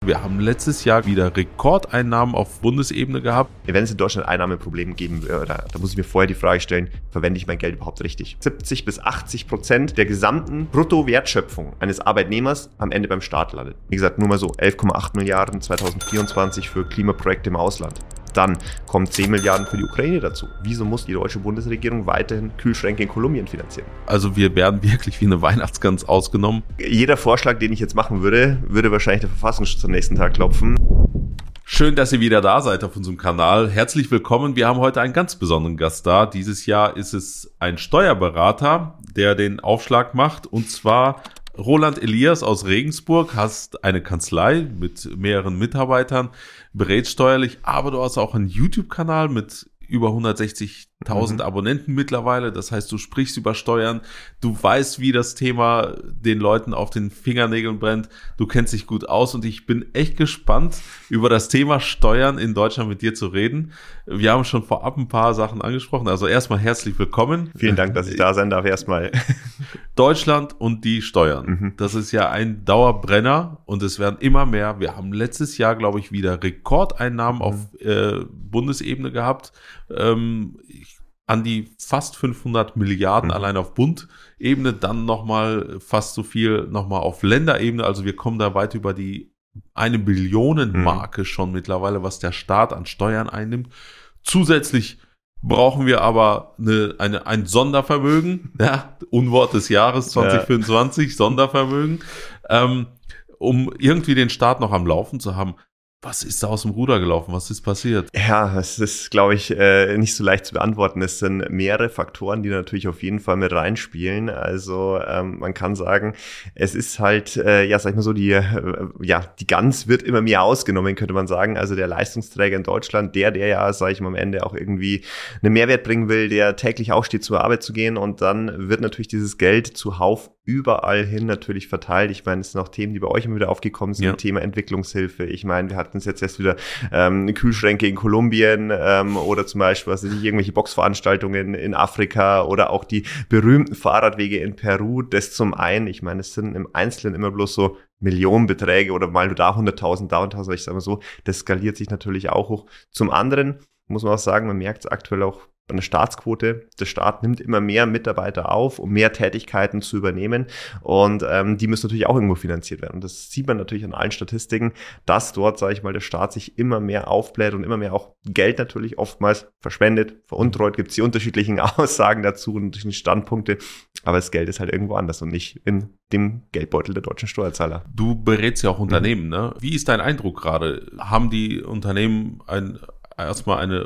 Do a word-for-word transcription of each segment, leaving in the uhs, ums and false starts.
Wir haben letztes Jahr wieder Rekordeinnahmen auf Bundesebene gehabt. Wenn es in Deutschland Einnahmeprobleme geben würde, da muss ich mir vorher die Frage stellen, verwende ich mein Geld überhaupt richtig? siebzig bis achtzig Prozent der gesamten Bruttowertschöpfung eines Arbeitnehmers am Ende beim Staat landet. Wie gesagt, nur mal so elf Komma acht Milliarden zweitausendvierundzwanzig für Klimaprojekte im Ausland. Dann kommen zehn Milliarden für die Ukraine dazu. Wieso muss die deutsche Bundesregierung weiterhin Kühlschränke in Kolumbien finanzieren? Also wir werden wirklich wie eine Weihnachtsgans ausgenommen. Jeder Vorschlag, den ich jetzt machen würde, würde wahrscheinlich der Verfassungsschutz am nächsten Tag klopfen. Schön, dass ihr wieder da seid auf unserem Kanal. Herzlich willkommen. Wir haben heute einen ganz besonderen Gast da. Dieses Jahr ist es ein Steuerberater, der den Aufschlag macht, und zwar Roland Elias aus Regensburg. Hast eine Kanzlei mit mehreren Mitarbeitern, berätst steuerlich, aber du hast auch einen YouTube-Kanal mit über hundertsechzigtausend mhm. Abonnenten mittlerweile. Das heißt, du sprichst über Steuern, du weißt, wie das Thema den Leuten auf den Fingernägeln brennt, du kennst dich gut aus, und ich bin echt gespannt, über das Thema Steuern in Deutschland mit dir zu reden. Wir haben schon vorab ein paar Sachen angesprochen, also erstmal herzlich willkommen. Vielen Dank, dass ich da sein darf erstmal. Deutschland und die Steuern, mhm. das ist ja ein Dauerbrenner und es werden immer mehr. Wir haben letztes Jahr, glaube ich, wieder Rekordeinnahmen mhm. auf äh, Bundesebene gehabt, ähm, an die fast fünfhundert Milliarden mhm. allein auf Bundebene, dann nochmal fast so viel nochmal auf Länderebene. Also wir kommen da weit über die eine Billionenmarke mhm. schon mittlerweile, was der Staat an Steuern einnimmt. Zusätzlich brauchen wir aber eine, eine, ein Sondervermögen, ja, Unwort des Jahres zwanzig fünfundzwanzig, ja. Sondervermögen, ähm, um irgendwie den Staat noch am Laufen zu haben. Was ist da aus dem Ruder gelaufen? Was ist passiert? Ja, es ist, glaube ich, äh, nicht so leicht zu beantworten. Es sind mehrere Faktoren, die natürlich auf jeden Fall mit reinspielen. Also ähm, man kann sagen, es ist halt, äh, ja, sag ich mal so, die, äh, ja, die Gans wird immer mehr ausgenommen, könnte man sagen. Also der Leistungsträger in Deutschland, der, der ja, sag ich mal, am Ende auch irgendwie einen Mehrwert bringen will, der täglich aufsteht, zur Arbeit zu gehen, und dann wird natürlich dieses Geld zuhauf überall hin natürlich verteilt. Ich meine, es sind auch Themen, die bei euch immer wieder aufgekommen sind, ja. Thema Entwicklungshilfe. Ich meine, wir hatten es jetzt erst wieder ähm, Kühlschränke in Kolumbien ähm, oder zum Beispiel, was weiß ich, irgendwelche Boxveranstaltungen in Afrika oder auch die berühmten Fahrradwege in Peru. Das zum einen, ich meine, es sind im Einzelnen immer bloß so Millionenbeträge oder mal nur da hunderttausend, da und tausend, ich sage mal so, das skaliert sich natürlich auch hoch. Zum anderen muss man auch sagen, man merkt es aktuell auch an der Staatsquote. Der Staat nimmt immer mehr Mitarbeiter auf, um mehr Tätigkeiten zu übernehmen, und ähm, die müssen natürlich auch irgendwo finanziert werden. Und das sieht man natürlich an allen Statistiken, dass dort, sage ich mal, der Staat sich immer mehr aufbläht und immer mehr auch Geld natürlich oftmals verschwendet, veruntreut. Gibt es die unterschiedlichen Aussagen dazu und unterschiedliche Standpunkte, aber das Geld ist halt irgendwo anders und nicht in dem Geldbeutel der deutschen Steuerzahler. Du berätst ja auch Unternehmen, mhm. ne? Wie ist dein Eindruck gerade? Haben die Unternehmen ein, erstmal eine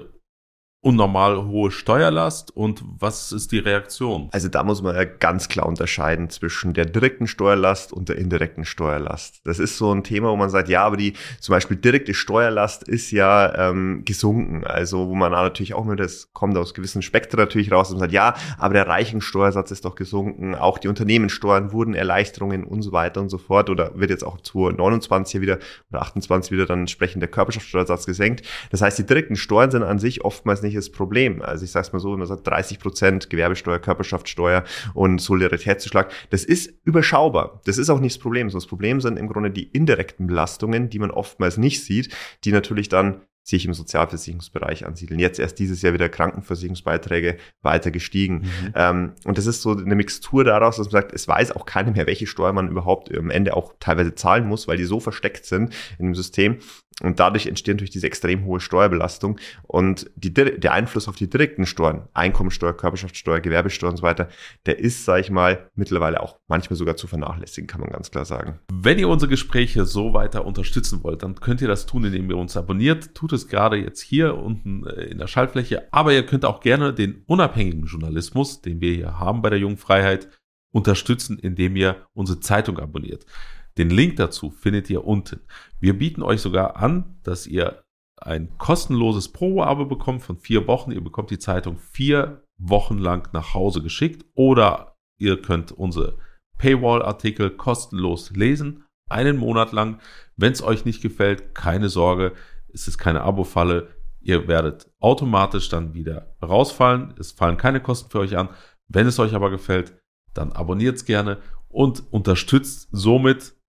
unnormal hohe Steuerlast, und was ist die Reaktion? Also da muss man ja ganz klar unterscheiden zwischen der direkten Steuerlast und der indirekten Steuerlast. Das ist so ein Thema, wo man sagt, ja, aber die zum Beispiel direkte Steuerlast ist ja ähm, gesunken. Also wo man natürlich auch immer, das kommt aus gewissen Spektren natürlich raus, und man sagt, ja, aber der Reichensteuersatz ist doch gesunken, auch die Unternehmenssteuern wurden Erleichterungen und so weiter und so fort, oder wird jetzt auch zwanzig neunundzwanzig wieder oder achtundzwanzig wieder dann entsprechend der Körperschaftsteuersatz gesenkt. Das heißt, die direkten Steuern sind an sich oftmals nicht das Problem. Also ich sage es mal so, wenn man sagt dreißig Prozent Gewerbesteuer, Körperschaftsteuer und Solidaritätszuschlag, das ist überschaubar. Das ist auch nicht das Problem. Das Problem sind im Grunde die indirekten Belastungen, die man oftmals nicht sieht, die natürlich dann sich im Sozialversicherungsbereich ansiedeln. Jetzt erst dieses Jahr wieder Krankenversicherungsbeiträge weiter gestiegen. Mhm. Ähm, und das ist so eine Mixtur daraus, dass man sagt, es weiß auch keiner mehr, welche Steuer man überhaupt am Ende auch teilweise zahlen muss, weil die so versteckt sind in dem System. Und dadurch entsteht natürlich diese extrem hohe Steuerbelastung. Und die, der Einfluss auf die direkten Steuern, Einkommensteuer, Körperschaftsteuer, Gewerbesteuer und so weiter, der ist, sage ich mal, mittlerweile auch manchmal sogar zu vernachlässigen, kann man ganz klar sagen. Wenn ihr unsere Gespräche so weiter unterstützen wollt, dann könnt ihr das tun, indem ihr uns abonniert. Tut es gerade jetzt hier unten in der Schaltfläche. Aber ihr könnt auch gerne den unabhängigen Journalismus, den wir hier haben bei der Jungen Freiheit, unterstützen, indem ihr unsere Zeitung abonniert. Den Link dazu findet ihr unten. Wir bieten euch sogar an, dass ihr ein kostenloses Probeabo bekommt von vier Wochen. Ihr bekommt die Zeitung vier Wochen lang nach Hause geschickt, oder ihr könnt unsere Paywall-Artikel kostenlos lesen, einen Monat lang. Wenn es euch nicht gefällt, keine Sorge, es ist keine Abo-Falle. Ihr werdet automatisch dann wieder rausfallen. Es fallen keine Kosten für euch an. Wenn es euch aber gefällt, dann abonniert es gerne und unterstützt somit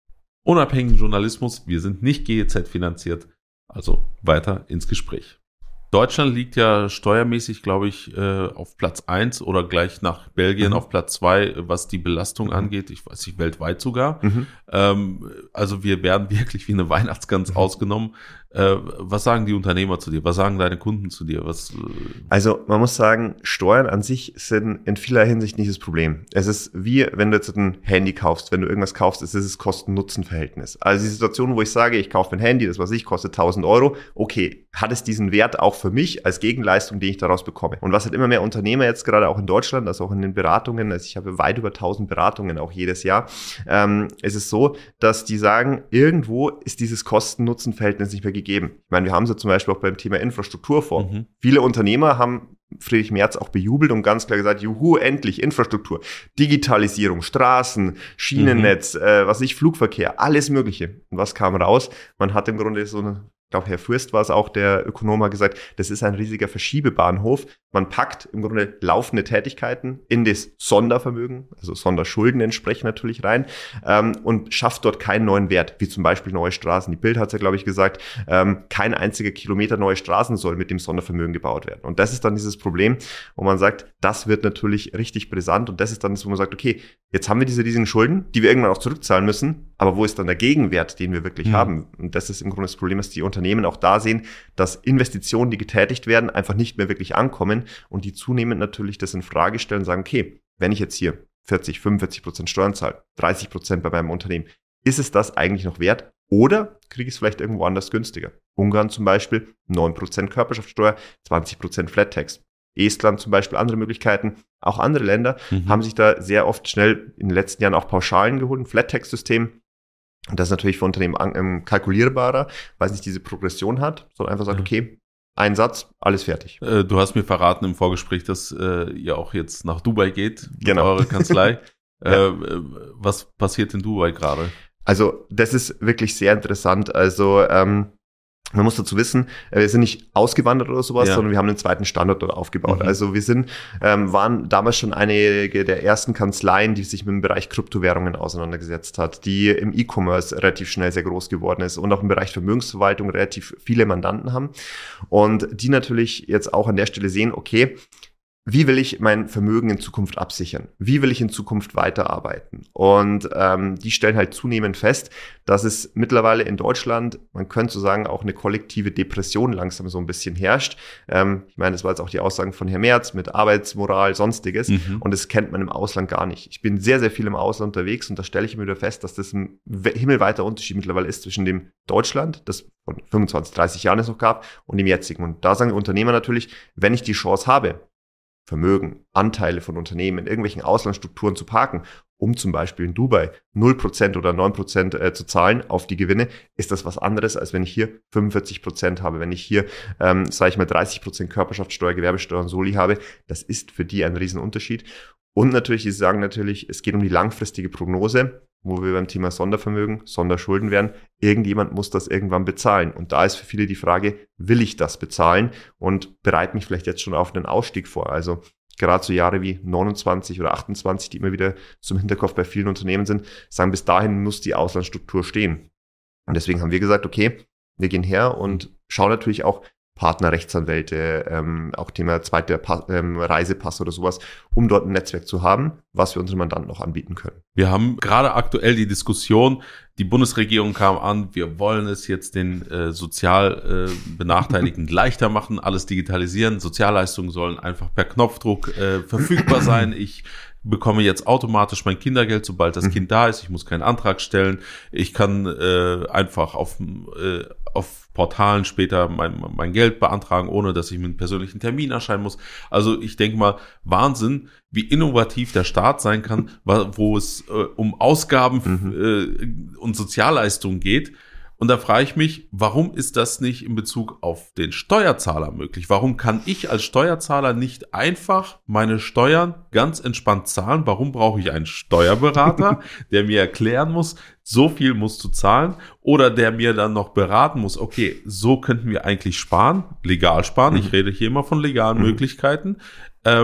unabhängigen Journalismus. Wir sind nicht G E Z finanziert. Also weiter ins Gespräch. Deutschland liegt ja steuermäßig, glaube ich, auf Platz eins oder gleich nach Belgien mhm. auf Platz zwei, was die Belastung mhm. angeht. Ich weiß nicht, weltweit sogar. Mhm. Ähm, also wir werden wirklich wie eine Weihnachtsgans mhm. ausgenommen. Äh, was sagen die Unternehmer zu dir? Was sagen deine Kunden zu dir? Was, äh also man muss sagen, Steuern an sich sind in vieler Hinsicht nicht das Problem. Es ist wie, wenn du jetzt ein Handy kaufst, wenn du irgendwas kaufst, es ist das Kosten-Nutzen-Verhältnis. Also die Situation, wo ich sage, ich kaufe ein Handy, das was ich, kostet tausend Euro, okay, hat es diesen Wert auch für mich als Gegenleistung, die ich daraus bekomme. Und was halt immer mehr Unternehmer jetzt gerade auch in Deutschland, also auch in den Beratungen, also ich habe weit über tausend Beratungen auch jedes Jahr, ähm, es ist so, dass die sagen, irgendwo ist dieses Kosten-Nutzen-Verhältnis nicht mehr gegeben. Ich meine, wir haben es zum Beispiel auch beim Thema Infrastrukturfonds. Mhm. Viele Unternehmer haben Friedrich Merz auch bejubelt und ganz klar gesagt, juhu, endlich Infrastruktur, Digitalisierung, Straßen, Schienennetz, mhm. äh, was weiß ich, Flugverkehr, alles Mögliche. Und was kam raus? Man hat im Grunde so eine, ich glaube, Herr Fürst war es auch, der Ökonom hat gesagt, das ist ein riesiger Verschiebebahnhof. Man packt im Grunde laufende Tätigkeiten in das Sondervermögen, also Sonderschulden entsprechend natürlich rein, ähm, und schafft dort keinen neuen Wert, wie zum Beispiel neue Straßen. Die Bild hat es ja, glaube ich, gesagt, ähm, kein einziger Kilometer neue Straßen soll mit dem Sondervermögen gebaut werden. Und das ist dann dieses Problem, wo man sagt, das wird natürlich richtig brisant und das ist dann das, wo man sagt, okay, jetzt haben wir diese riesigen Schulden, die wir irgendwann auch zurückzahlen müssen, aber wo ist dann der Gegenwert, den wir wirklich mhm. haben? Und das ist im Grunde das Problem, dass die Unternehmen auch da sehen, dass Investitionen, die getätigt werden, einfach nicht mehr wirklich ankommen und die zunehmend natürlich das in Frage stellen und sagen, okay, wenn ich jetzt hier vierzig, fünfundvierzig Prozent Steuern zahle, dreißig Prozent bei meinem Unternehmen, ist es das eigentlich noch wert? Oder kriege ich es vielleicht irgendwo anders günstiger? Ungarn zum Beispiel, neun Prozent Körperschaftsteuer, zwanzig Prozent Flat Tax. Estland zum Beispiel, andere Möglichkeiten. Auch andere Länder mhm. haben sich da sehr oft schnell in den letzten Jahren auch Pauschalen geholt, ein Flat Tax System. Und das ist natürlich für Unternehmen an, ähm, kalkulierbarer, weil es nicht diese Progression hat, sondern einfach sagt, okay, ein Satz, alles fertig. Äh, du hast mir verraten im Vorgespräch, dass äh, ihr auch jetzt nach Dubai geht, mit genau. eurer Kanzlei. ja. äh, was passiert in Dubai gerade? Also das ist wirklich sehr interessant. Also ähm, man muss dazu wissen, wir sind nicht ausgewandert oder sowas, ja. sondern wir haben einen zweiten Standort dort aufgebaut. Mhm. Also wir sind, ähm, waren damals schon einige der ersten Kanzleien, die sich mit dem Bereich Kryptowährungen auseinandergesetzt hat, die im E-Commerce relativ schnell sehr groß geworden ist und auch im Bereich Vermögensverwaltung relativ viele Mandanten haben und die natürlich jetzt auch an der Stelle sehen, okay, wie will ich mein Vermögen in Zukunft absichern? Wie will ich in Zukunft weiterarbeiten? Und ähm, die stellen halt zunehmend fest, dass es mittlerweile in Deutschland, man könnte so sagen, auch eine kollektive Depression langsam so ein bisschen herrscht. Ähm, ich meine, das war jetzt auch die Aussagen von Herrn Merz mit Arbeitsmoral, Sonstiges. Mhm. Und das kennt man im Ausland gar nicht. Ich bin sehr, sehr viel im Ausland unterwegs und da stelle ich mir wieder fest, dass das ein himmelweiter Unterschied mittlerweile ist zwischen dem Deutschland, das von fünfundzwanzig, dreißig Jahren es noch gab, und dem jetzigen. Und da sagen die Unternehmer natürlich, wenn ich die Chance habe, Vermögen, Anteile von Unternehmen in irgendwelchen Auslandsstrukturen zu parken, um zum Beispiel in Dubai null Prozent oder neun Prozent äh, zu zahlen auf die Gewinne, ist das was anderes, als wenn ich hier fünfundvierzig Prozent habe, wenn ich hier, ähm, sage ich mal, dreißig Prozent Körperschaftssteuer, Gewerbesteuer und Soli habe. Das ist für die ein Riesenunterschied. Und natürlich, sie sagen natürlich, es geht um die langfristige Prognose, wo wir beim Thema Sondervermögen, Sonderschulden wären. Irgendjemand muss das irgendwann bezahlen. Und da ist für viele die Frage, will ich das bezahlen? Und bereite mich vielleicht jetzt schon auf einen Ausstieg vor. Also gerade so Jahre wie neunundzwanzig oder achtundzwanzig, die immer wieder zum Hinterkopf bei vielen Unternehmen sind, sagen, bis dahin muss die Auslandsstruktur stehen. Und deswegen haben wir gesagt, okay, wir gehen her und schauen natürlich auch, Partner, Rechtsanwälte, ähm, auch Thema zweiter pa- ähm, Reisepass oder sowas, um dort ein Netzwerk zu haben, was wir unseren Mandanten noch anbieten können. Wir haben gerade aktuell die Diskussion, die Bundesregierung kam an, wir wollen es jetzt den äh, sozial äh, Benachteiligten leichter machen, alles digitalisieren, Sozialleistungen sollen einfach per Knopfdruck äh, verfügbar sein. Ich bekomme jetzt automatisch mein Kindergeld, sobald das Kind da ist. Ich muss keinen Antrag stellen. Ich kann äh, einfach auf, äh, auf Portalen später mein, mein Geld beantragen, ohne dass ich mit einem persönlichen Termin erscheinen muss. Also ich denke mal, Wahnsinn, wie innovativ der Staat sein kann, wo es äh, um Ausgaben mhm. äh, und Sozialleistungen geht. Und da frage ich mich, warum ist das nicht in Bezug auf den Steuerzahler möglich? Warum kann ich als Steuerzahler nicht einfach meine Steuern ganz entspannt zahlen? Warum brauche ich einen Steuerberater, der mir erklären muss, so viel musst du zahlen, oder der mir dann noch beraten muss, okay, so könnten wir eigentlich sparen, legal sparen. Mhm. Ich rede hier immer von legalen mhm. Möglichkeiten. Ähm,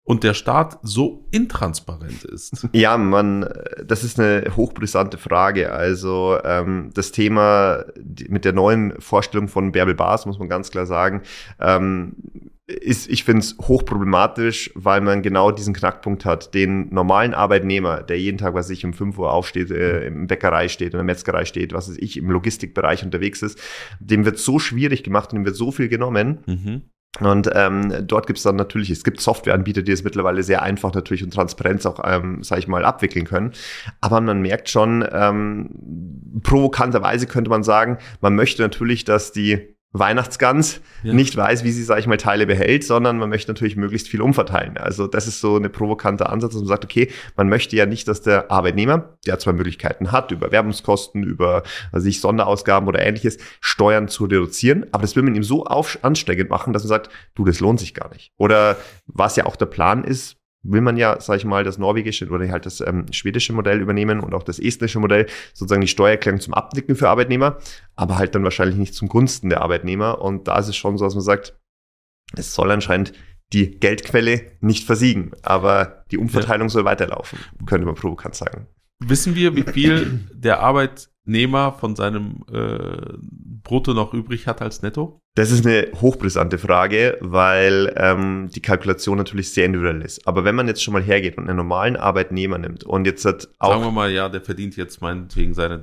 und der Staat so intransparent ist? Ja, man, das ist eine hochbrisante Frage. Also ähm, das Thema die, mit der neuen Vorstellung von Bärbel Baas, muss man ganz klar sagen, ähm, ist, ich finde es hochproblematisch, weil man genau diesen Knackpunkt hat. Den normalen Arbeitnehmer, der jeden Tag, was weiß ich, um fünf Uhr aufsteht, äh, im Bäckerei steht, in der Metzgerei steht, was weiß ich, im Logistikbereich unterwegs ist, dem wird so schwierig gemacht und dem wird so viel genommen. Mhm. Und ähm, dort gibt es dann natürlich, es gibt Softwareanbieter, die es mittlerweile sehr einfach natürlich und Transparenz auch, ähm, sage ich mal, abwickeln können. Aber man merkt schon, ähm, provokanterweise könnte man sagen, man möchte natürlich, dass die Weihnachtsgans ja. nicht weiß, wie sie, sage ich mal, Teile behält, sondern man möchte natürlich möglichst viel umverteilen. Also das ist so eine provokante Ansatz, dass man sagt, okay, man möchte ja nicht, dass der Arbeitnehmer, der zwei Möglichkeiten hat, über Werbungskosten, über also ich Sonderausgaben oder ähnliches, Steuern zu reduzieren, aber das will man ihm so auf, ansteckend machen, dass man sagt, du, das lohnt sich gar nicht. Oder was ja auch der Plan ist, will man ja, sage ich mal, das norwegische oder halt das ähm, schwedische Modell übernehmen und auch das estnische Modell, sozusagen die Steuererklärung zum Abnicken für Arbeitnehmer, aber halt dann wahrscheinlich nicht zum Gunsten der Arbeitnehmer. Und da ist es schon so, dass man sagt, es soll anscheinend die Geldquelle nicht versiegen, aber die Umverteilung ja. soll weiterlaufen, könnte man provokant sagen. Wissen wir, wie viel der Arbeitnehmer von seinem äh, Brutto noch übrig hat als Netto? Das ist eine hochbrisante Frage, weil ähm, die Kalkulation natürlich sehr individuell ist. Aber wenn man jetzt schon mal hergeht und einen normalen Arbeitnehmer nimmt und jetzt hat auch... Sagen wir mal, ja, der verdient jetzt meinetwegen seine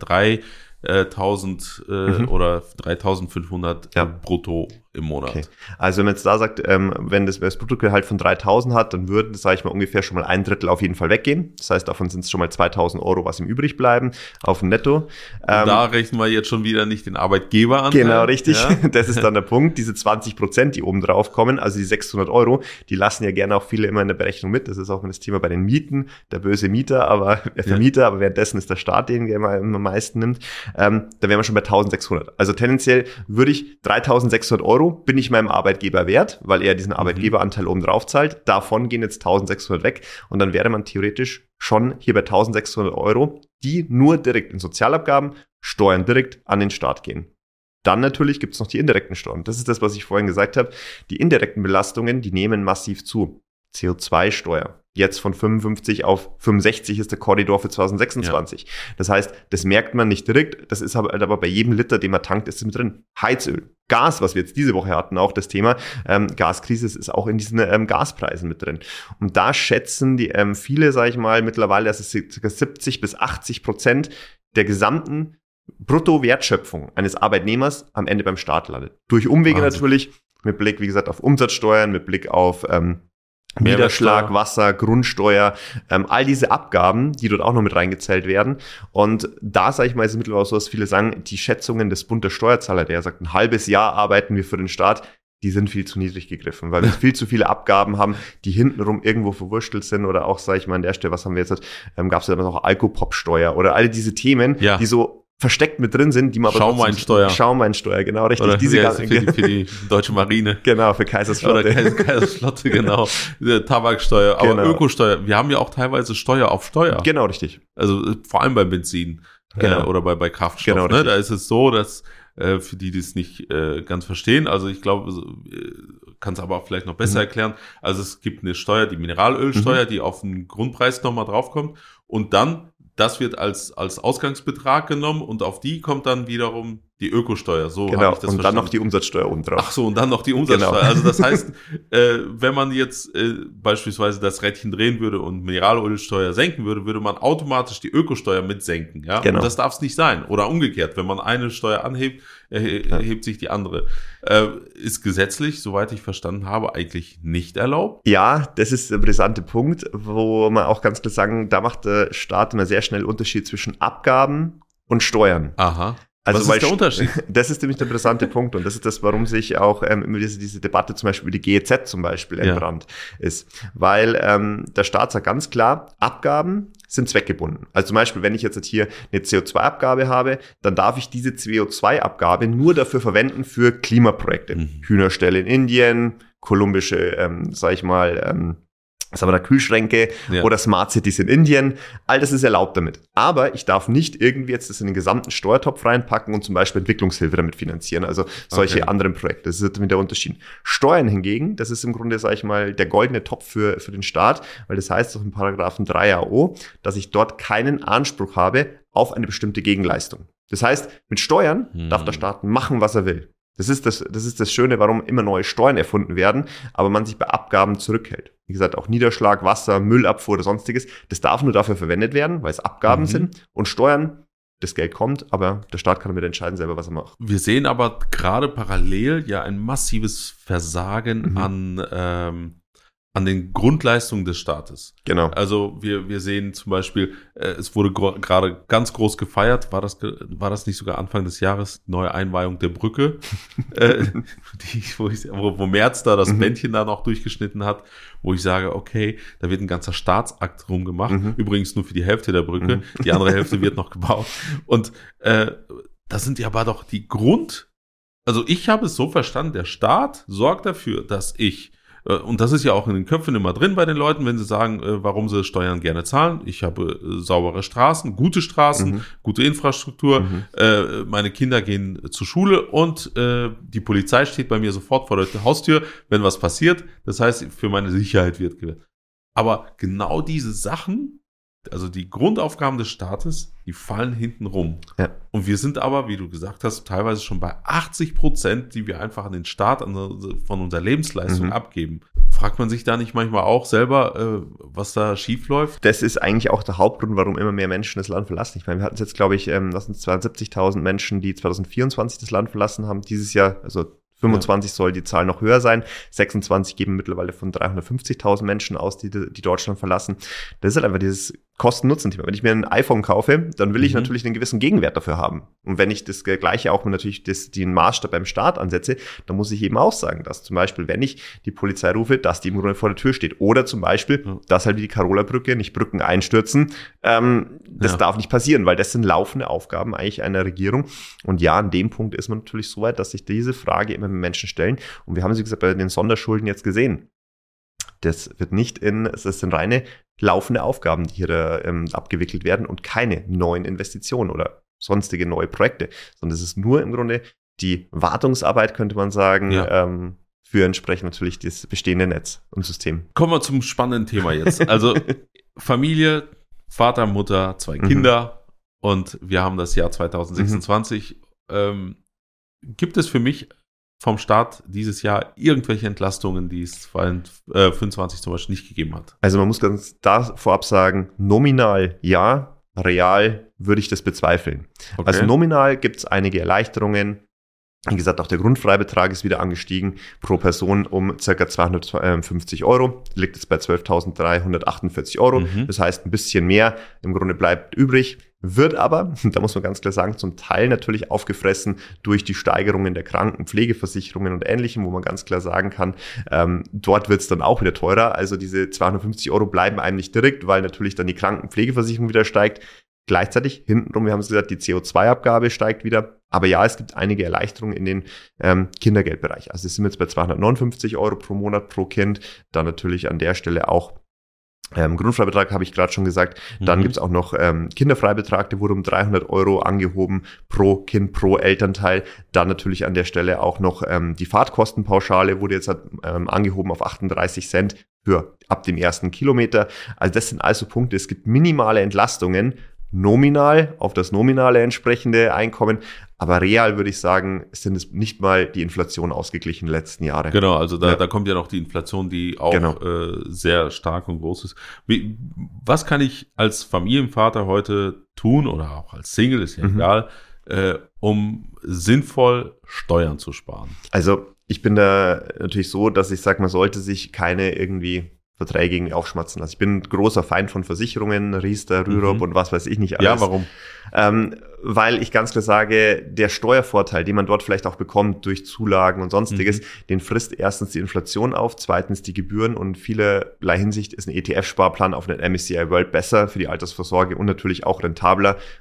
dreitausend äh, mhm. oder dreitausendfünfhundert ja. brutto im Monat. Okay. Also wenn man jetzt da sagt, ähm, wenn das, das Bruttogehalt von dreitausend hat, dann würden, sage ich mal, ungefähr schon mal ein Drittel auf jeden Fall weggehen. Das heißt, davon sind es schon mal zweitausend Euro, was ihm übrig bleiben, auf dem Netto. Ähm, da rechnen wir jetzt schon wieder nicht den Arbeitgeber an. Genau, richtig. Ja. Das ist dann der Punkt. Diese zwanzig Prozent, die oben drauf kommen, also die sechshundert Euro, die lassen ja gerne auch viele immer in der Berechnung mit. Das ist auch das Thema bei den Mieten, der böse Mieter, aber der Vermieter, ja. aber währenddessen ist der Staat, den der immer am meisten nimmt. Ähm, da wären wir schon bei eintausendsechshundert. Also tendenziell würde ich dreitausendsechshundert Euro, bin ich meinem Arbeitgeber wert, weil er diesen Arbeitgeberanteil oben drauf zahlt. Davon gehen jetzt eintausendsechshundert weg und dann wäre man theoretisch schon hier bei eintausendsechshundert Euro, die nur direkt in Sozialabgaben, Steuern direkt an den Staat gehen. Dann natürlich gibt es noch die indirekten Steuern. Das ist das, was ich vorhin gesagt habe. Die indirekten Belastungen, die nehmen massiv zu. C O zwei Steuer. Jetzt von fünfundfünfzig auf fünfundsechzig ist der Korridor für zweitausendsechsundzwanzig. Ja. Das heißt, das merkt man nicht direkt. Das ist aber, aber bei jedem Liter, den man tankt, ist es mit drin. Heizöl, Gas, was wir jetzt diese Woche hatten, auch das Thema. Ähm, Gaskrise ist auch in diesen ähm, Gaspreisen mit drin. Und da schätzen die ähm, viele, sage ich mal, mittlerweile, dass es ca. siebzig bis achtzig Prozent der gesamten Bruttowertschöpfung eines Arbeitnehmers am Ende beim Staat landet. Durch Umwege Wahnsinn. Natürlich, mit Blick, wie gesagt, auf Umsatzsteuern, mit Blick auf ähm, Niederschlag, Wasser, Grundsteuer, ähm, all diese Abgaben, die dort auch noch mit reingezählt werden. Und da, sage ich mal, ist es mittlerweile so, dass viele sagen, die Schätzungen des Bund der Steuerzahler, der sagt, ein halbes Jahr arbeiten wir für den Staat, die sind viel zu niedrig gegriffen, weil wir viel zu viele Abgaben haben, die hintenrum irgendwo verwurstelt sind oder auch, sage ich mal, an der Stelle, was haben wir jetzt, ähm, gab es ja noch Alkopop-Steuer oder all diese Themen, ja. die so versteckt mit drin sind, die man aber Schaumweinsteuer. Schaumweinsteuer, genau, richtig. Oder diese für, die, für die deutsche Marine. Genau, für Kaisersflotte. Oder Kaisersflotte, genau. Tabaksteuer, aber genau. Ökosteuer. Wir haben ja auch teilweise Steuer auf Steuer. Genau, richtig. Also vor allem beim Benzin genau. äh, oder bei, bei Kraftstoff. Genau, ne? Da ist es so, dass äh, für die, die es nicht äh, ganz verstehen, also ich glaube, äh, kann es aber auch vielleicht noch besser mhm. erklären. Also es gibt eine Steuer, die Mineralölsteuer, mhm. die auf den Grundpreis nochmal draufkommt und dann das wird als, als Ausgangsbetrag genommen und auf die kommt dann wiederum die Ökosteuer. So genau, habe ich das und verstanden. Dann noch die Umsatzsteuer oben drauf. Ach so, und dann noch die Umsatzsteuer. Genau. Also das heißt, äh, wenn man jetzt äh, beispielsweise das Rädchen drehen würde und Mineralölsteuer senken würde, würde man automatisch die Ökosteuer mit senken. Ja? Genau. Und das darf es nicht sein. Oder umgekehrt, wenn man eine Steuer anhebt, erhe- ja. erhebt sich die andere. Äh, ist gesetzlich, soweit ich verstanden habe, eigentlich nicht erlaubt? Ja, das ist der brisante Punkt, wo man auch ganz klar sagen, da macht der Staat immer sehr schnell Unterschied zwischen Abgaben und Steuern. Aha. Also, Was weil ist der Unterschied? Das ist nämlich der brisante Punkt und das ist das, warum sich auch ähm, immer diese, diese Debatte zum Beispiel über die G E Z zum Beispiel entbrannt ja. ist. Weil ähm, der Staat sagt ganz klar, Abgaben sind zweckgebunden. Also zum Beispiel, wenn ich jetzt hier eine C O zwei Abgabe habe, dann darf ich diese C O zwei Abgabe nur dafür verwenden für Klimaprojekte. Mhm. Hühnerställe in Indien, kolumbische, ähm, sag ich mal, ähm, sagen wir da Kühlschränke ja. oder Smart Cities in Indien. All das ist erlaubt damit. Aber ich darf nicht irgendwie jetzt das in den gesamten Steuertopf reinpacken und zum Beispiel Entwicklungshilfe damit finanzieren. Also solche okay. anderen Projekte. Das ist mit der Unterschied. Steuern hingegen, das ist im Grunde, sage ich mal, der goldene Topf für, für den Staat, weil das heißt doch in Paragraphen drei A O, dass ich dort keinen Anspruch habe auf eine bestimmte Gegenleistung. Das heißt, mit Steuern hm. darf der Staat machen, was er will. Das ist das, das ist das Schöne, warum immer neue Steuern erfunden werden, aber man sich bei Abgaben zurückhält. Wie gesagt, auch Niederschlag, Wasser, Müllabfuhr oder sonstiges, das darf nur dafür verwendet werden, weil es Abgaben mhm. sind. Und Steuern, das Geld kommt, aber der Staat kann damit entscheiden selber, was er macht. Wir sehen aber gerade parallel ja ein massives Versagen mhm. an ähm, an den Grundleistungen des Staates. Genau. Also wir wir sehen zum Beispiel, äh, es wurde gro- gerade ganz groß gefeiert, war das ge- war das nicht sogar Anfang des Jahres, neue Einweihung der Brücke, äh, die, wo, ich, wo, wo Merz da das mhm. Bändchen da noch durchgeschnitten hat, wo ich sage, okay, da wird ein ganzer Staatsakt rumgemacht, mhm. übrigens nur für die Hälfte der Brücke, mhm. die andere Hälfte wird noch gebaut. Und äh, das sind ja aber doch die Grund, also ich habe es so verstanden, der Staat sorgt dafür, dass ich und das ist ja auch in den Köpfen immer drin bei den Leuten, wenn sie sagen, äh, warum sie Steuern gerne zahlen. Ich habe äh, saubere Straßen, gute Straßen, mhm. gute Infrastruktur. Mhm. Äh, meine Kinder gehen zur Schule und äh, die Polizei steht bei mir sofort vor der Haustür, wenn was passiert. Das heißt, für meine Sicherheit wird gewährt. Aber genau diese Sachen, also die Grundaufgaben des Staates, die fallen hinten rum. Ja. Und wir sind aber, wie du gesagt hast, teilweise schon bei achtzig Prozent, die wir einfach an den Staat an, von unserer Lebensleistung mhm. abgeben. Fragt man sich da nicht manchmal auch selber, äh, was da schief läuft? Das ist eigentlich auch der Hauptgrund, warum immer mehr Menschen das Land verlassen. Ich meine, wir hatten jetzt, glaube ich, ähm, das sind zweiundsiebzigtausend Menschen, die zwanzig vierundzwanzig das Land verlassen haben. Dieses Jahr, also fünfundzwanzig ja. soll die Zahl noch höher sein. sechsundzwanzig geben mittlerweile von dreihundertfünfzigtausend Menschen aus, die, die Deutschland verlassen. Das ist halt einfach dieses Kosten-Nutzen-Thema. Wenn ich mir ein iPhone kaufe, dann will ich mhm. natürlich einen gewissen Gegenwert dafür haben. Und wenn ich das Gleiche auch natürlich das, den Maßstab beim Staat ansetze, dann muss ich eben auch sagen, dass zum Beispiel, wenn ich die Polizei rufe, dass die im Grunde vor der Tür steht. Oder zum Beispiel, ja. dass halt wie die Carola-Brücke nicht Brücken einstürzen. Ähm, das ja. darf nicht passieren, weil das sind laufende Aufgaben eigentlich einer Regierung. Und ja, an dem Punkt ist man natürlich so weit, dass sich diese Frage immer mehr Menschen stellen. Und wir haben sie gesagt bei den Sonderschulden jetzt gesehen. Das wird nicht in, es sind reine laufende Aufgaben, die hier da, ähm, abgewickelt werden und keine neuen Investitionen oder sonstige neue Projekte, sondern es ist nur im Grunde die Wartungsarbeit, könnte man sagen, ja. ähm, für entsprechend natürlich das bestehende Netz und System. Kommen wir zum spannenden Thema jetzt. Also Familie, Vater, Mutter, zwei mhm. Kinder und wir haben das Jahr zwanzig sechsundzwanzig. Mhm. Ähm, gibt es für mich vom Staat dieses Jahr irgendwelche Entlastungen, die es fünfundzwanzig zum Beispiel nicht gegeben hat? Also man muss ganz da vorab sagen, nominal ja, real würde ich das bezweifeln. Okay. Also nominal gibt es einige Erleichterungen. Wie gesagt, auch der Grundfreibetrag ist wieder angestiegen, pro Person um ca. zweihundertfünfzig Euro, liegt jetzt bei zwölftausenddreihundertachtundvierzig Euro. Mhm. Das heißt, ein bisschen mehr im Grunde bleibt übrig, wird aber, da muss man ganz klar sagen, zum Teil natürlich aufgefressen durch die Steigerungen der Krankenpflegeversicherungen und Ähnlichem, wo man ganz klar sagen kann, ähm, dort wird es dann auch wieder teurer. Also diese zweihundertfünfzig Euro bleiben einem nicht direkt, weil natürlich dann die Krankenpflegeversicherung wieder steigt. Gleichzeitig hintenrum, wir haben es gesagt, die C O zwei Abgabe steigt wieder. Aber ja, es gibt einige Erleichterungen in den ähm, Kindergeldbereich. Also es sind jetzt bei zweihundertneunundfünfzig Euro pro Monat pro Kind. Dann natürlich an der Stelle auch ähm, Grundfreibetrag, habe ich gerade schon gesagt. Dann mhm. gibt es auch noch ähm, Kinderfreibetrag, der wurde um dreihundert Euro angehoben pro Kind, pro Elternteil. Dann natürlich an der Stelle auch noch ähm, die Fahrtkostenpauschale wurde jetzt ähm, angehoben auf achtunddreißig Cent für ab dem ersten Kilometer. Also das sind also Punkte. Es gibt minimale Entlastungen, nominal auf das nominale entsprechende Einkommen, aber real würde ich sagen, sind es nicht mal die Inflation ausgeglichen in den letzten Jahren. Genau, also da, ja. da kommt ja noch die Inflation, die auch genau. äh, sehr stark und groß ist. Wie, was kann ich als Familienvater heute tun oder auch als Single, ist ja mhm. egal, äh, um sinnvoll Steuern zu sparen? Also ich bin da natürlich so, dass ich sage, man sollte sich keine irgendwie Verträge irgendwie aufschmatzen. Also ich bin ein großer Feind von Versicherungen, Riester, Rürup mhm. und was weiß ich nicht alles. Ja, warum? Ähm, weil ich ganz klar sage, der Steuervorteil, den man dort vielleicht auch bekommt durch Zulagen und sonstiges, mhm. den frisst erstens die Inflation auf, zweitens die Gebühren und vielerlei Hinsicht ist ein E T F-Sparplan auf einen M S C I World besser für die Altersvorsorge und natürlich auch rentabler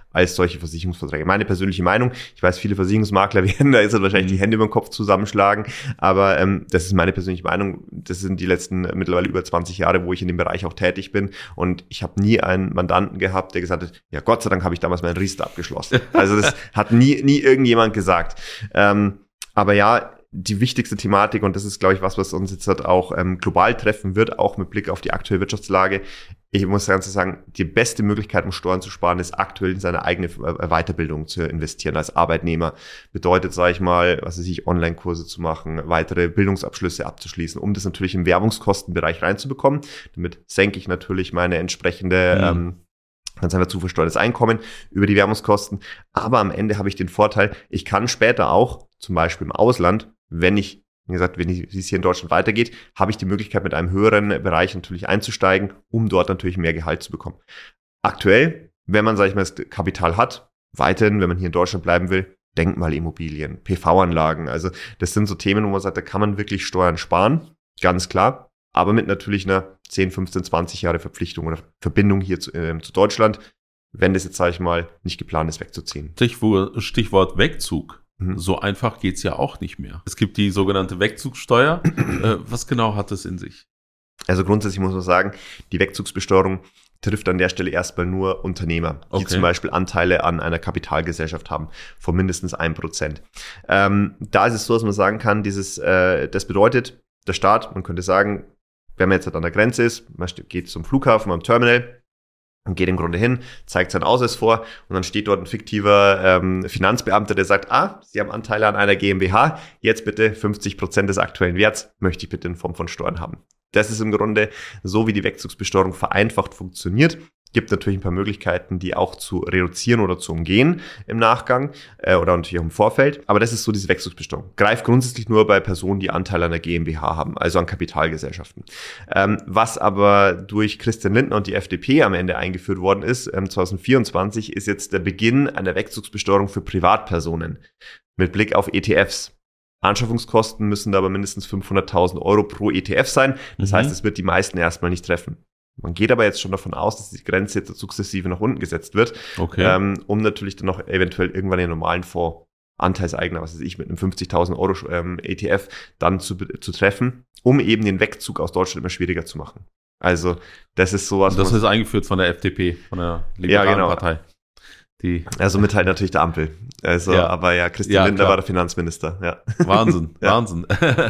als solche Versicherungsverträge. Meine persönliche Meinung, ich weiß, viele Versicherungsmakler werden da jetzt wahrscheinlich mhm. die Hände über den Kopf zusammenschlagen, aber ähm, das ist meine persönliche Meinung. Das sind die letzten mittlerweile über zwanzig Jahre, wo ich in dem Bereich auch tätig bin, und ich habe nie einen Mandanten gehabt, der gesagt hat, ja Gott sei Dank habe ich damals meinen Riester abgeschlossen. Also das hat nie nie irgendjemand gesagt. Ähm, aber ja, die wichtigste Thematik, und das ist, glaube ich, was, was uns jetzt halt auch ähm, global treffen wird, auch mit Blick auf die aktuelle Wirtschaftslage. Ich muss ganz sagen, die beste Möglichkeit, um Steuern zu sparen, ist aktuell in seine eigene Weiterbildung zu investieren als Arbeitnehmer. Bedeutet, sage ich mal, was weiß ich, Online-Kurse zu machen, weitere Bildungsabschlüsse abzuschließen, um das natürlich im Werbungskostenbereich reinzubekommen. Damit senke ich natürlich meine entsprechende mhm. ähm, ganz einfach zu versteuertes Einkommen über die Werbungskosten. Aber am Ende habe ich den Vorteil, ich kann später auch, zum Beispiel im Ausland, wenn ich, wie gesagt, wenn es hier in Deutschland weitergeht, habe ich die Möglichkeit, mit einem höheren Bereich natürlich einzusteigen, um dort natürlich mehr Gehalt zu bekommen. Aktuell, wenn man, sage ich mal, das Kapital hat, weiterhin, wenn man hier in Deutschland bleiben will, Denkmalimmobilien, P V-Anlagen, also das sind so Themen, wo man sagt, da kann man wirklich Steuern sparen, ganz klar, aber mit natürlich einer zehn, fünfzehn, zwanzig Jahre Verpflichtung oder Verbindung hier zu, äh, zu Deutschland, wenn das jetzt, sage ich mal, nicht geplant ist, wegzuziehen. Stichwort, Stichwort Wegzug. So einfach geht's ja auch nicht mehr. Es gibt die sogenannte Wegzugssteuer. äh, was genau hat das in sich? Also grundsätzlich muss man sagen, die Wegzugsbesteuerung trifft an der Stelle erstmal nur Unternehmer, die okay. zum Beispiel Anteile an einer Kapitalgesellschaft haben von mindestens ein Prozent. Ähm, da ist es so, dass man sagen kann, dieses, äh, das bedeutet, der Staat, man könnte sagen, wenn man jetzt halt an der Grenze ist, man geht zum Flughafen, am Terminal, und geht im Grunde hin, zeigt seinen Ausweis vor, und dann steht dort ein fiktiver ähm, Finanzbeamter, der sagt, ah, Sie haben Anteile an einer GmbH, jetzt bitte fünfzig Prozent des aktuellen Werts, möchte ich bitte in Form von Steuern haben. Das ist im Grunde so, wie die Wegzugsbesteuerung vereinfacht funktioniert. Gibt natürlich ein paar Möglichkeiten, die auch zu reduzieren oder zu umgehen im Nachgang äh, oder natürlich auch im Vorfeld. Aber das ist so diese Wegzugsbesteuerung. Greift grundsätzlich nur bei Personen, die Anteile an der GmbH haben, also an Kapitalgesellschaften. Ähm, was aber durch Christian Lindner und die F D P am Ende eingeführt worden ist, ähm, zwanzig vierundzwanzig, ist jetzt der Beginn einer Wegzugsbesteuerung für Privatpersonen mit Blick auf E T Fs. Anschaffungskosten müssen da aber mindestens fünfhunderttausend Euro pro E T F sein. Das mhm. heißt, es wird die meisten erstmal nicht treffen. Man geht aber jetzt schon davon aus, dass die Grenze jetzt sukzessive nach unten gesetzt wird, okay. ähm, um natürlich dann noch eventuell irgendwann den normalen Fonds, Anteilseigner, was weiß ich, mit einem fünfzigtausend Euro ähm, E T F dann zu, zu treffen, um eben den Wegzug aus Deutschland immer schwieriger zu machen. Also das ist sowas. Das ist eingeführt von der F D P, von der liberalen ja, genau. Partei. Die also mit halt natürlich der Ampel. Also, ja. aber ja, Christian ja, Lindner klar. war der Finanzminister. Ja. Wahnsinn, ja. Wahnsinn.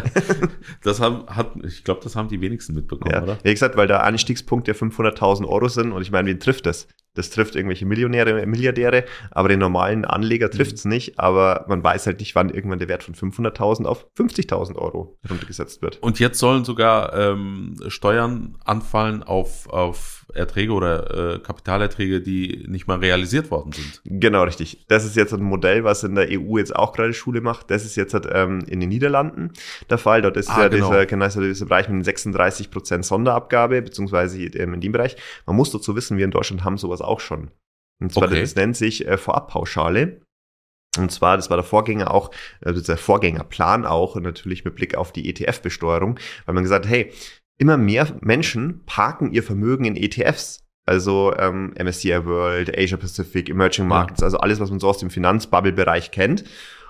Das haben, hat, ich glaube, das haben die wenigsten mitbekommen, ja. oder? Wie gesagt, weil der Einstiegspunkt ja fünfhunderttausend Euro sind, und ich meine, wen trifft das? Das trifft irgendwelche Millionäre, Milliardäre, aber den normalen Anleger trifft es mhm. nicht, aber man weiß halt nicht, wann irgendwann der Wert von fünfhunderttausend auf fünfzigtausend Euro runtergesetzt wird. Und jetzt sollen sogar ähm, Steuern anfallen auf, auf Erträge oder äh, Kapitalerträge, die nicht mal realisiert worden sind. Genau, richtig. Das ist jetzt ein Modell, was in der E U jetzt auch gerade Schule macht. Das ist jetzt halt, ähm, in den Niederlanden der Fall. Dort ist ah, ja genau. dieser, genau, dieser Bereich mit den sechsunddreißig Prozent Sonderabgabe, beziehungsweise ähm, in dem Bereich. Man muss dazu wissen, wir in Deutschland haben sowas auch schon. Und zwar, okay. das nennt sich äh, Vorabpauschale. Und zwar, das war der Vorgänger auch, also der Vorgängerplan auch, und natürlich mit Blick auf die E T F-Besteuerung, weil man gesagt hat, hey, immer mehr Menschen parken ihr Vermögen in E T Fs. Also ähm, M S C I World, Asia Pacific, Emerging Markets, ja. also alles, was man so aus dem Finanzbubble-Bereich kennt.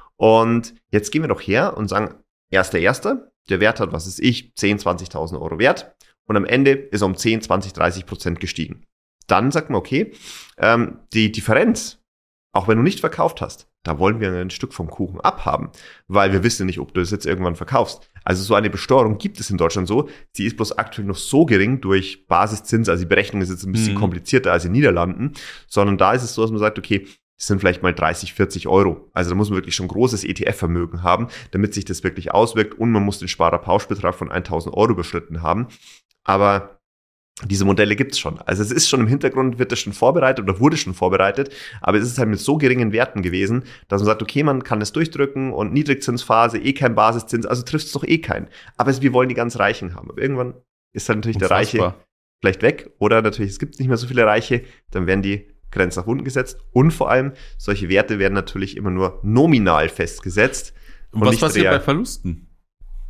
Und jetzt gehen wir doch her und sagen, erster Erster, der Wert hat, was ist ich, zehn, zwanzigtausend Euro wert. Und am Ende ist er um zehn, zwanzig, dreißig Prozent gestiegen. Dann sagt man, okay, ähm, die Differenz, auch wenn du nicht verkauft hast, da wollen wir ein Stück vom Kuchen abhaben, weil wir wissen nicht, ob du es jetzt irgendwann verkaufst. Also so eine Besteuerung gibt es in Deutschland so. Sie ist bloß aktuell noch so gering durch Basiszins, also die Berechnung ist jetzt ein bisschen mhm. komplizierter als in den Niederlanden, sondern da ist es so, dass man sagt, okay, das sind vielleicht mal dreißig, vierzig Euro. Also da muss man wirklich schon großes E T F-Vermögen haben, damit sich das wirklich auswirkt, und man muss den Sparerpauschbetrag von tausend Euro überschritten haben. Aber diese Modelle gibt's schon. Also es ist schon im Hintergrund, wird das schon vorbereitet oder wurde schon vorbereitet, aber es ist halt mit so geringen Werten gewesen, dass man sagt, okay, man kann es durchdrücken und Niedrigzinsphase, eh kein Basiszins, also trifft's doch eh keinen. Aber wir wollen die ganz Reichen haben. Aber irgendwann ist dann natürlich Unfassbar. Der Reiche vielleicht weg, oder natürlich, es gibt nicht mehr so viele Reiche, dann werden die Grenzen nach unten gesetzt, und vor allem, solche Werte werden natürlich immer nur nominal festgesetzt. Und was passiert bei Verlusten?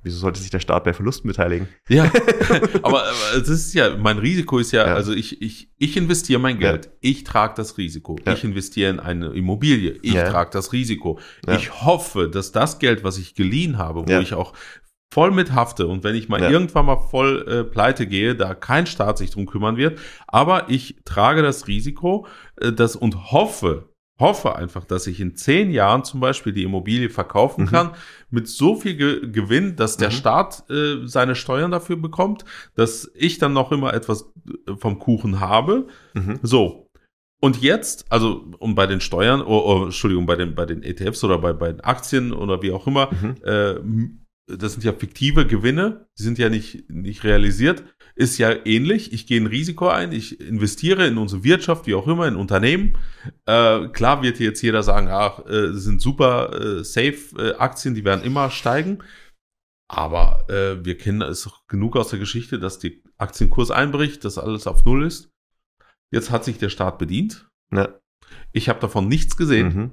Wieso sollte sich der Staat bei Verlusten beteiligen? Ja, aber, aber das ist ja, mein Risiko ist ja, ja. also ich, ich, ich investiere mein Geld, ja. ich trage das Risiko. Ja. Ich investiere in eine Immobilie, ich ja. trage das Risiko. Ja. Ich hoffe, dass das Geld, was ich geliehen habe, wo ja. ich auch voll mit hafte und wenn ich mal ja. irgendwann mal voll äh, pleite gehe, da kein Staat sich drum kümmern wird, aber ich trage das Risiko äh, das und hoffe, hoffe einfach, dass ich in zehn Jahren zum Beispiel die Immobilie verkaufen mhm. kann mit so viel Ge- Gewinn, dass der mhm. Staat äh, seine Steuern dafür bekommt, dass ich dann noch immer etwas vom Kuchen habe. Mhm. So. Und jetzt, also um bei den Steuern, oh, oh, Entschuldigung, bei den, bei den E T Fs oder bei, bei den Aktien oder wie auch immer, mhm. äh, das sind ja fiktive Gewinne, die sind ja nicht, nicht realisiert, ist ja ähnlich. Ich gehe ein Risiko ein, ich investiere in unsere Wirtschaft, wie auch immer, in Unternehmen. Äh, klar wird jetzt jeder sagen, ach, äh, das sind super äh, safe äh, Aktien, die werden immer steigen. Aber äh, wir kennen es genug aus der Geschichte, dass der Aktienkurs einbricht, dass alles auf Null ist. Jetzt hat sich der Staat bedient. Ja. Ich habe davon nichts gesehen. Mhm.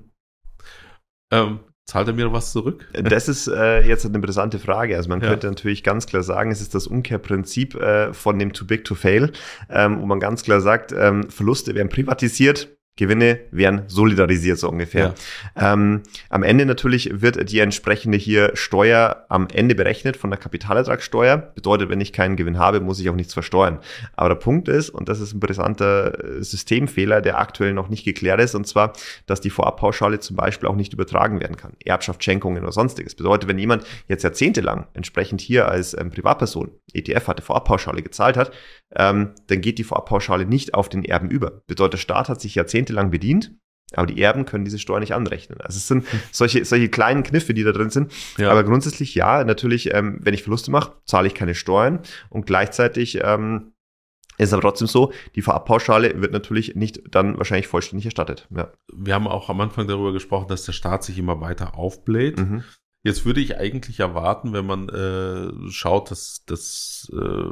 Ähm, Zahlt er mir was zurück? Das ist äh, jetzt eine interessante Frage. Also man ja. könnte natürlich ganz klar sagen, es ist das Umkehrprinzip äh, von dem Too Big to Fail, ähm, wo man ganz klar sagt, ähm, Verluste werden privatisiert, Gewinne werden solidarisiert, so ungefähr. Ja. Ähm, am Ende natürlich wird die entsprechende hier Steuer am Ende berechnet von der Kapitalertragssteuer. Bedeutet, wenn ich keinen Gewinn habe, muss ich auch nichts versteuern. Aber der Punkt ist, und das ist ein brisanter Systemfehler, der aktuell noch nicht geklärt ist, und zwar, dass die Vorabpauschale zum Beispiel auch nicht übertragen werden kann. Erbschaft, Schenkungen oder sonstiges. Bedeutet, wenn jemand jetzt jahrzehntelang entsprechend hier als ähm, Privatperson E T F hatte, Vorabpauschale gezahlt hat, ähm, dann geht die Vorabpauschale nicht auf den Erben über. Bedeutet, der Staat hat sich jahrzehntelang bedient, aber die Erben können diese Steuer nicht anrechnen. Also es sind solche, solche kleinen Kniffe, die da drin sind. Ja. Aber grundsätzlich ja, natürlich, ähm, wenn ich Verluste mache, zahle ich keine Steuern und gleichzeitig ähm, ist aber trotzdem so, die Vorabpauschale wird natürlich nicht dann wahrscheinlich vollständig erstattet. Ja. Wir haben auch am Anfang darüber gesprochen, dass der Staat sich immer weiter aufbläht. Mhm. Jetzt würde ich eigentlich erwarten, wenn man äh, schaut, dass, dass äh,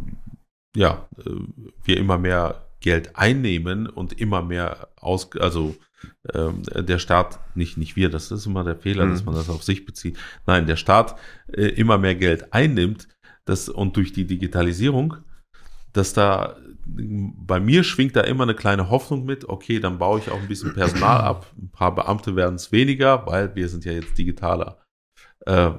ja, äh, wir immer mehr Geld einnehmen und immer mehr aus, also ähm, der Staat, nicht nicht wir, das ist immer der Fehler, mhm. dass man das auf sich bezieht. Nein, der Staat äh, immer mehr Geld einnimmt, das und durch die Digitalisierung, dass da bei mir schwingt da immer eine kleine Hoffnung mit. Okay, dann baue ich auch ein bisschen Personal ab, ein paar Beamte werden es weniger, weil wir sind ja jetzt digitaler. Äh,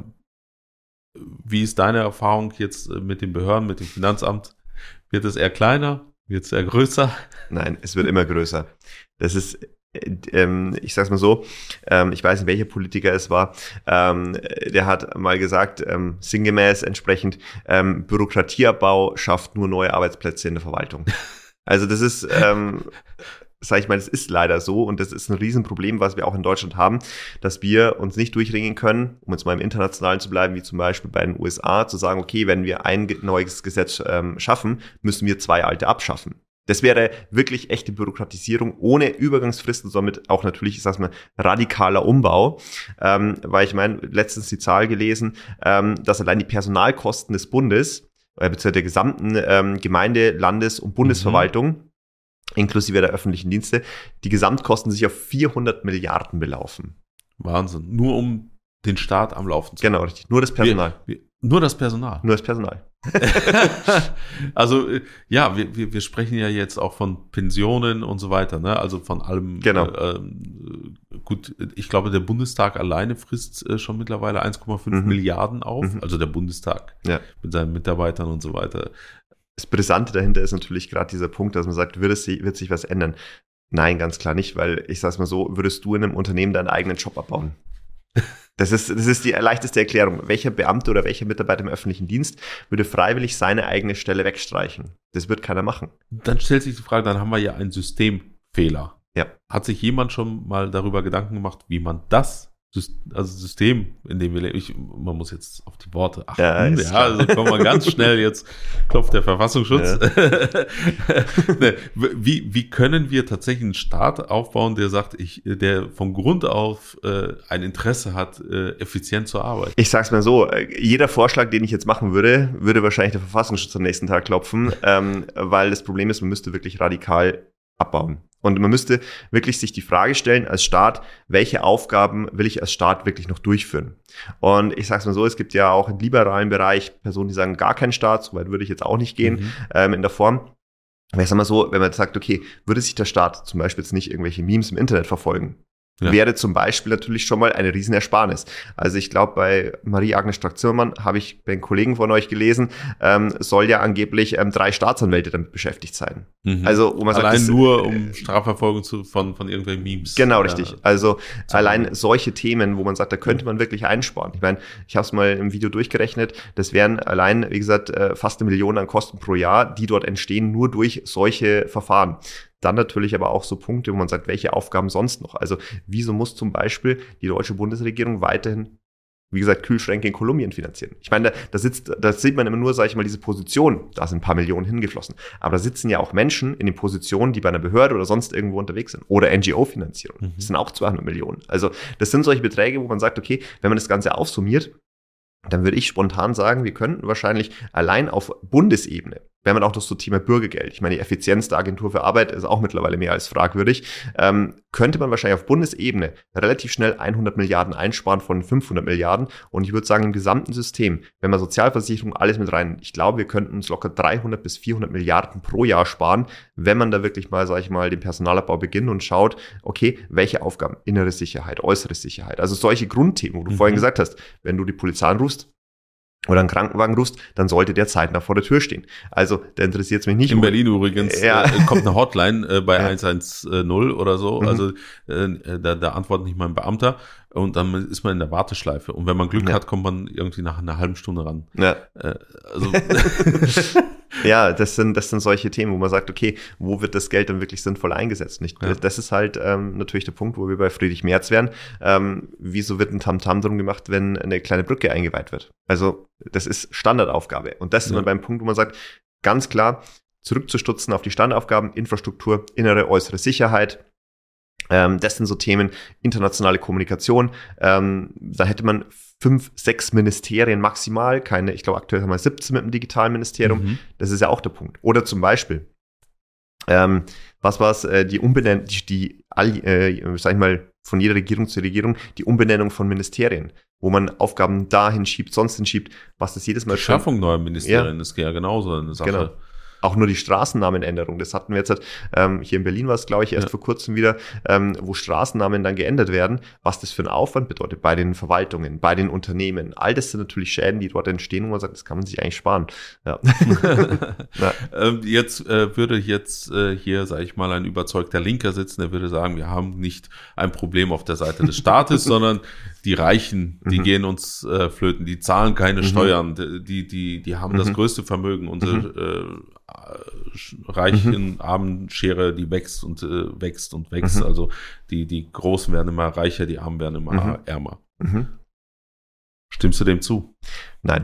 wie ist deine Erfahrung jetzt mit den Behörden, mit dem Finanzamt? Wird es eher kleiner? Wird es eher größer? Nein, es wird immer größer. Das ist, ähm, ich sag's mal so, ähm, ich weiß nicht, welcher Politiker es war, ähm, der hat mal gesagt, ähm, sinngemäß entsprechend, ähm, Bürokratieabbau schafft nur neue Arbeitsplätze in der Verwaltung. Also das ist, ähm, sag ich mal, das ist leider so und das ist ein Riesenproblem, was wir auch in Deutschland haben, dass wir uns nicht durchringen können, um jetzt mal im Internationalen zu bleiben, wie zum Beispiel bei den U S A, zu sagen, okay, wenn wir ein neues Gesetz ähm, schaffen, müssen wir zwei alte abschaffen. Das wäre wirklich echte Bürokratisierung ohne Übergangsfristen, somit auch natürlich, ich sag's mal, radikaler Umbau, ähm, weil ich meine, letztens die Zahl gelesen, ähm, dass allein die Personalkosten des Bundes, äh, beziehungsweise der gesamten ähm, Gemeinde-, Landes- und Bundesverwaltung, mhm. inklusive der öffentlichen Dienste, die Gesamtkosten sich auf vierhundert Milliarden belaufen. Wahnsinn. Nur um den Staat am Laufen zu halten. Genau, richtig. Nur das Personal. Wir, wir, nur das Personal. Nur das Personal. Also, ja, wir, wir, wir sprechen ja jetzt auch von Pensionen und so weiter, ne? Also von allem. Genau. Äh, gut, ich glaube, der Bundestag alleine frisst äh, schon mittlerweile eins Komma fünf mhm. Milliarden auf. Mhm. Also der Bundestag ja. mit seinen Mitarbeitern und so weiter. Das Brisante dahinter ist natürlich gerade dieser Punkt, dass man sagt, wird, es, wird sich was ändern? Nein, ganz klar nicht, weil ich sag's mal so, würdest du in einem Unternehmen deinen eigenen Job abbauen? Das ist, das ist die leichteste Erklärung. Welcher Beamte oder welcher Mitarbeiter im öffentlichen Dienst würde freiwillig seine eigene Stelle wegstreichen? Das wird keiner machen. Dann stellt sich die Frage, dann haben wir ja einen Systemfehler. Ja. Hat sich jemand schon mal darüber Gedanken gemacht, wie man das also System, in dem wir leben, ich, man muss jetzt auf die Worte achten, ja, ja also kommen wir ganz schnell, jetzt klopft der Verfassungsschutz. Ja. ne, wie, wie können wir tatsächlich einen Staat aufbauen, der sagt, ich, der von Grund auf äh, ein Interesse hat, äh, effizient zu arbeiten? Ich sag's mal so, jeder Vorschlag, den ich jetzt machen würde, würde wahrscheinlich der Verfassungsschutz am nächsten Tag klopfen, ähm, weil das Problem ist, man müsste wirklich radikal abbauen. Und man müsste wirklich sich die Frage stellen als Staat, welche Aufgaben will ich als Staat wirklich noch durchführen? Und ich sage es mal so, es gibt ja auch im liberalen Bereich Personen, die sagen, gar kein Staat, so weit würde ich jetzt auch nicht gehen, mhm. ähm, in der Form. Aber ich sag mal so, wenn man sagt, okay, würde sich der Staat zum Beispiel jetzt nicht irgendwelche Memes im Internet verfolgen, ja. wäre zum Beispiel natürlich schon mal eine Riesenersparnis. Also ich glaube, bei Marie-Agnes Strack-Zimmermann, habe ich bei den Kollegen von euch gelesen, ähm, soll ja angeblich ähm, drei Staatsanwälte damit beschäftigt sein. Mhm. Also wo man allein sagt, das, nur um Strafverfolgung zu, von, von irgendwelchen Memes. Genau, richtig. Ja. Also allein solche Themen, wo man sagt, da könnte man wirklich einsparen. Ich meine, ich habe es mal im Video durchgerechnet, das wären allein, wie gesagt, fast eine Million an Kosten pro Jahr, die dort entstehen, nur durch solche Verfahren. Dann natürlich aber auch so Punkte, wo man sagt, welche Aufgaben sonst noch? Also wieso muss zum Beispiel die deutsche Bundesregierung weiterhin, wie gesagt, Kühlschränke in Kolumbien finanzieren? Ich meine, da, da sitzt, da sieht man immer nur, sage ich mal, diese Position, da sind ein paar Millionen hingeflossen. Aber da sitzen ja auch Menschen in den Positionen, die bei einer Behörde oder sonst irgendwo unterwegs sind. Oder N G O-Finanzierung. Mhm. Das sind auch zweihundert Millionen. Also das sind solche Beträge, wo man sagt, okay, wenn man das Ganze aufsummiert, dann würde ich spontan sagen, wir könnten wahrscheinlich allein auf Bundesebene, wenn man auch das so Thema Bürgergeld, ich meine, die Effizienz der Agentur für Arbeit ist auch mittlerweile mehr als fragwürdig, ähm, könnte man wahrscheinlich auf Bundesebene relativ schnell hundert Milliarden einsparen von fünfhundert Milliarden. Und ich würde sagen, im gesamten System, wenn man Sozialversicherung, alles mit rein, ich glaube, wir könnten uns locker dreihundert bis vierhundert Milliarden pro Jahr sparen, wenn man da wirklich mal, sage ich mal, den Personalabbau beginnt und schaut, okay, welche Aufgaben, innere Sicherheit, äußere Sicherheit, also solche Grundthemen, wo du mhm. vorhin gesagt hast, wenn du die Polizei anrufst, oder einen Krankenwagen rufst, dann sollte der zeitnah vor der Tür stehen. Also, da interessiert es mich nicht. In Berlin übrigens ja. äh, kommt eine Hotline äh, bei ja. hundertzehn oder so, Mhm. also äh, da, da antwortet nicht mal ein Beamter und dann ist man in der Warteschleife und wenn man Glück Ja. hat, kommt man irgendwie nach einer halben Stunde ran. Ja. Äh, also Ja, das sind, das sind solche Themen, wo man sagt, okay, wo wird das Geld dann wirklich sinnvoll eingesetzt? Nicht? Ja. Das ist halt ähm, natürlich der Punkt, wo wir bei Friedrich Merz wären. Ähm, wieso wird ein Tamtam drum gemacht, wenn eine kleine Brücke eingeweiht wird? Also das ist Standardaufgabe. Und das ist Ja. immer beim Punkt, wo man sagt, ganz klar, zurückzustutzen auf die Standardaufgaben, Infrastruktur, innere, äußere Sicherheit. Ähm, das sind so Themen, internationale Kommunikation. Ähm, da hätte man fünf, sechs Ministerien maximal, keine, ich glaube aktuell haben wir siebzehn mit dem digitalen Ministerium. Mhm. Das ist ja auch der Punkt. Oder zum Beispiel, ähm, was war es, äh, die Umbenennung, die, die all, äh, sag ich mal, von jeder Regierung zu Regierung, die Umbenennung von Ministerien, wo man Aufgaben dahin schiebt, sonst hinschiebt, was das jedes Mal die Schaffung neuer Ministerien Ja. ist ja genauso eine Sache. Genau. Auch nur die Straßennamenänderung, das hatten wir jetzt, ähm, hier in Berlin war es, glaube ich, erst Ja. vor kurzem wieder, ähm, wo Straßennamen dann geändert werden, was das für einen Aufwand bedeutet bei den Verwaltungen, bei den Unternehmen. All das sind natürlich Schäden, die dort entstehen, wo man sagt, das kann man sich eigentlich sparen. Ja. Ja. Ähm, jetzt äh, würde jetzt äh, hier, sage ich mal, ein überzeugter Linker sitzen, der würde sagen, wir haben nicht ein Problem auf der Seite des Staates, sondern die Reichen, die Mhm. gehen uns äh, flöten, die zahlen keine Mhm. Steuern, die, die, die haben das Mhm. größte Vermögen, unsere Mhm. äh, reichen, armen Schere, die wächst und äh, wächst und wächst. Mhm. Also die, die Großen werden immer reicher, die Armen werden immer Mhm. ärmer. Mhm. Stimmst du dem zu? Nein.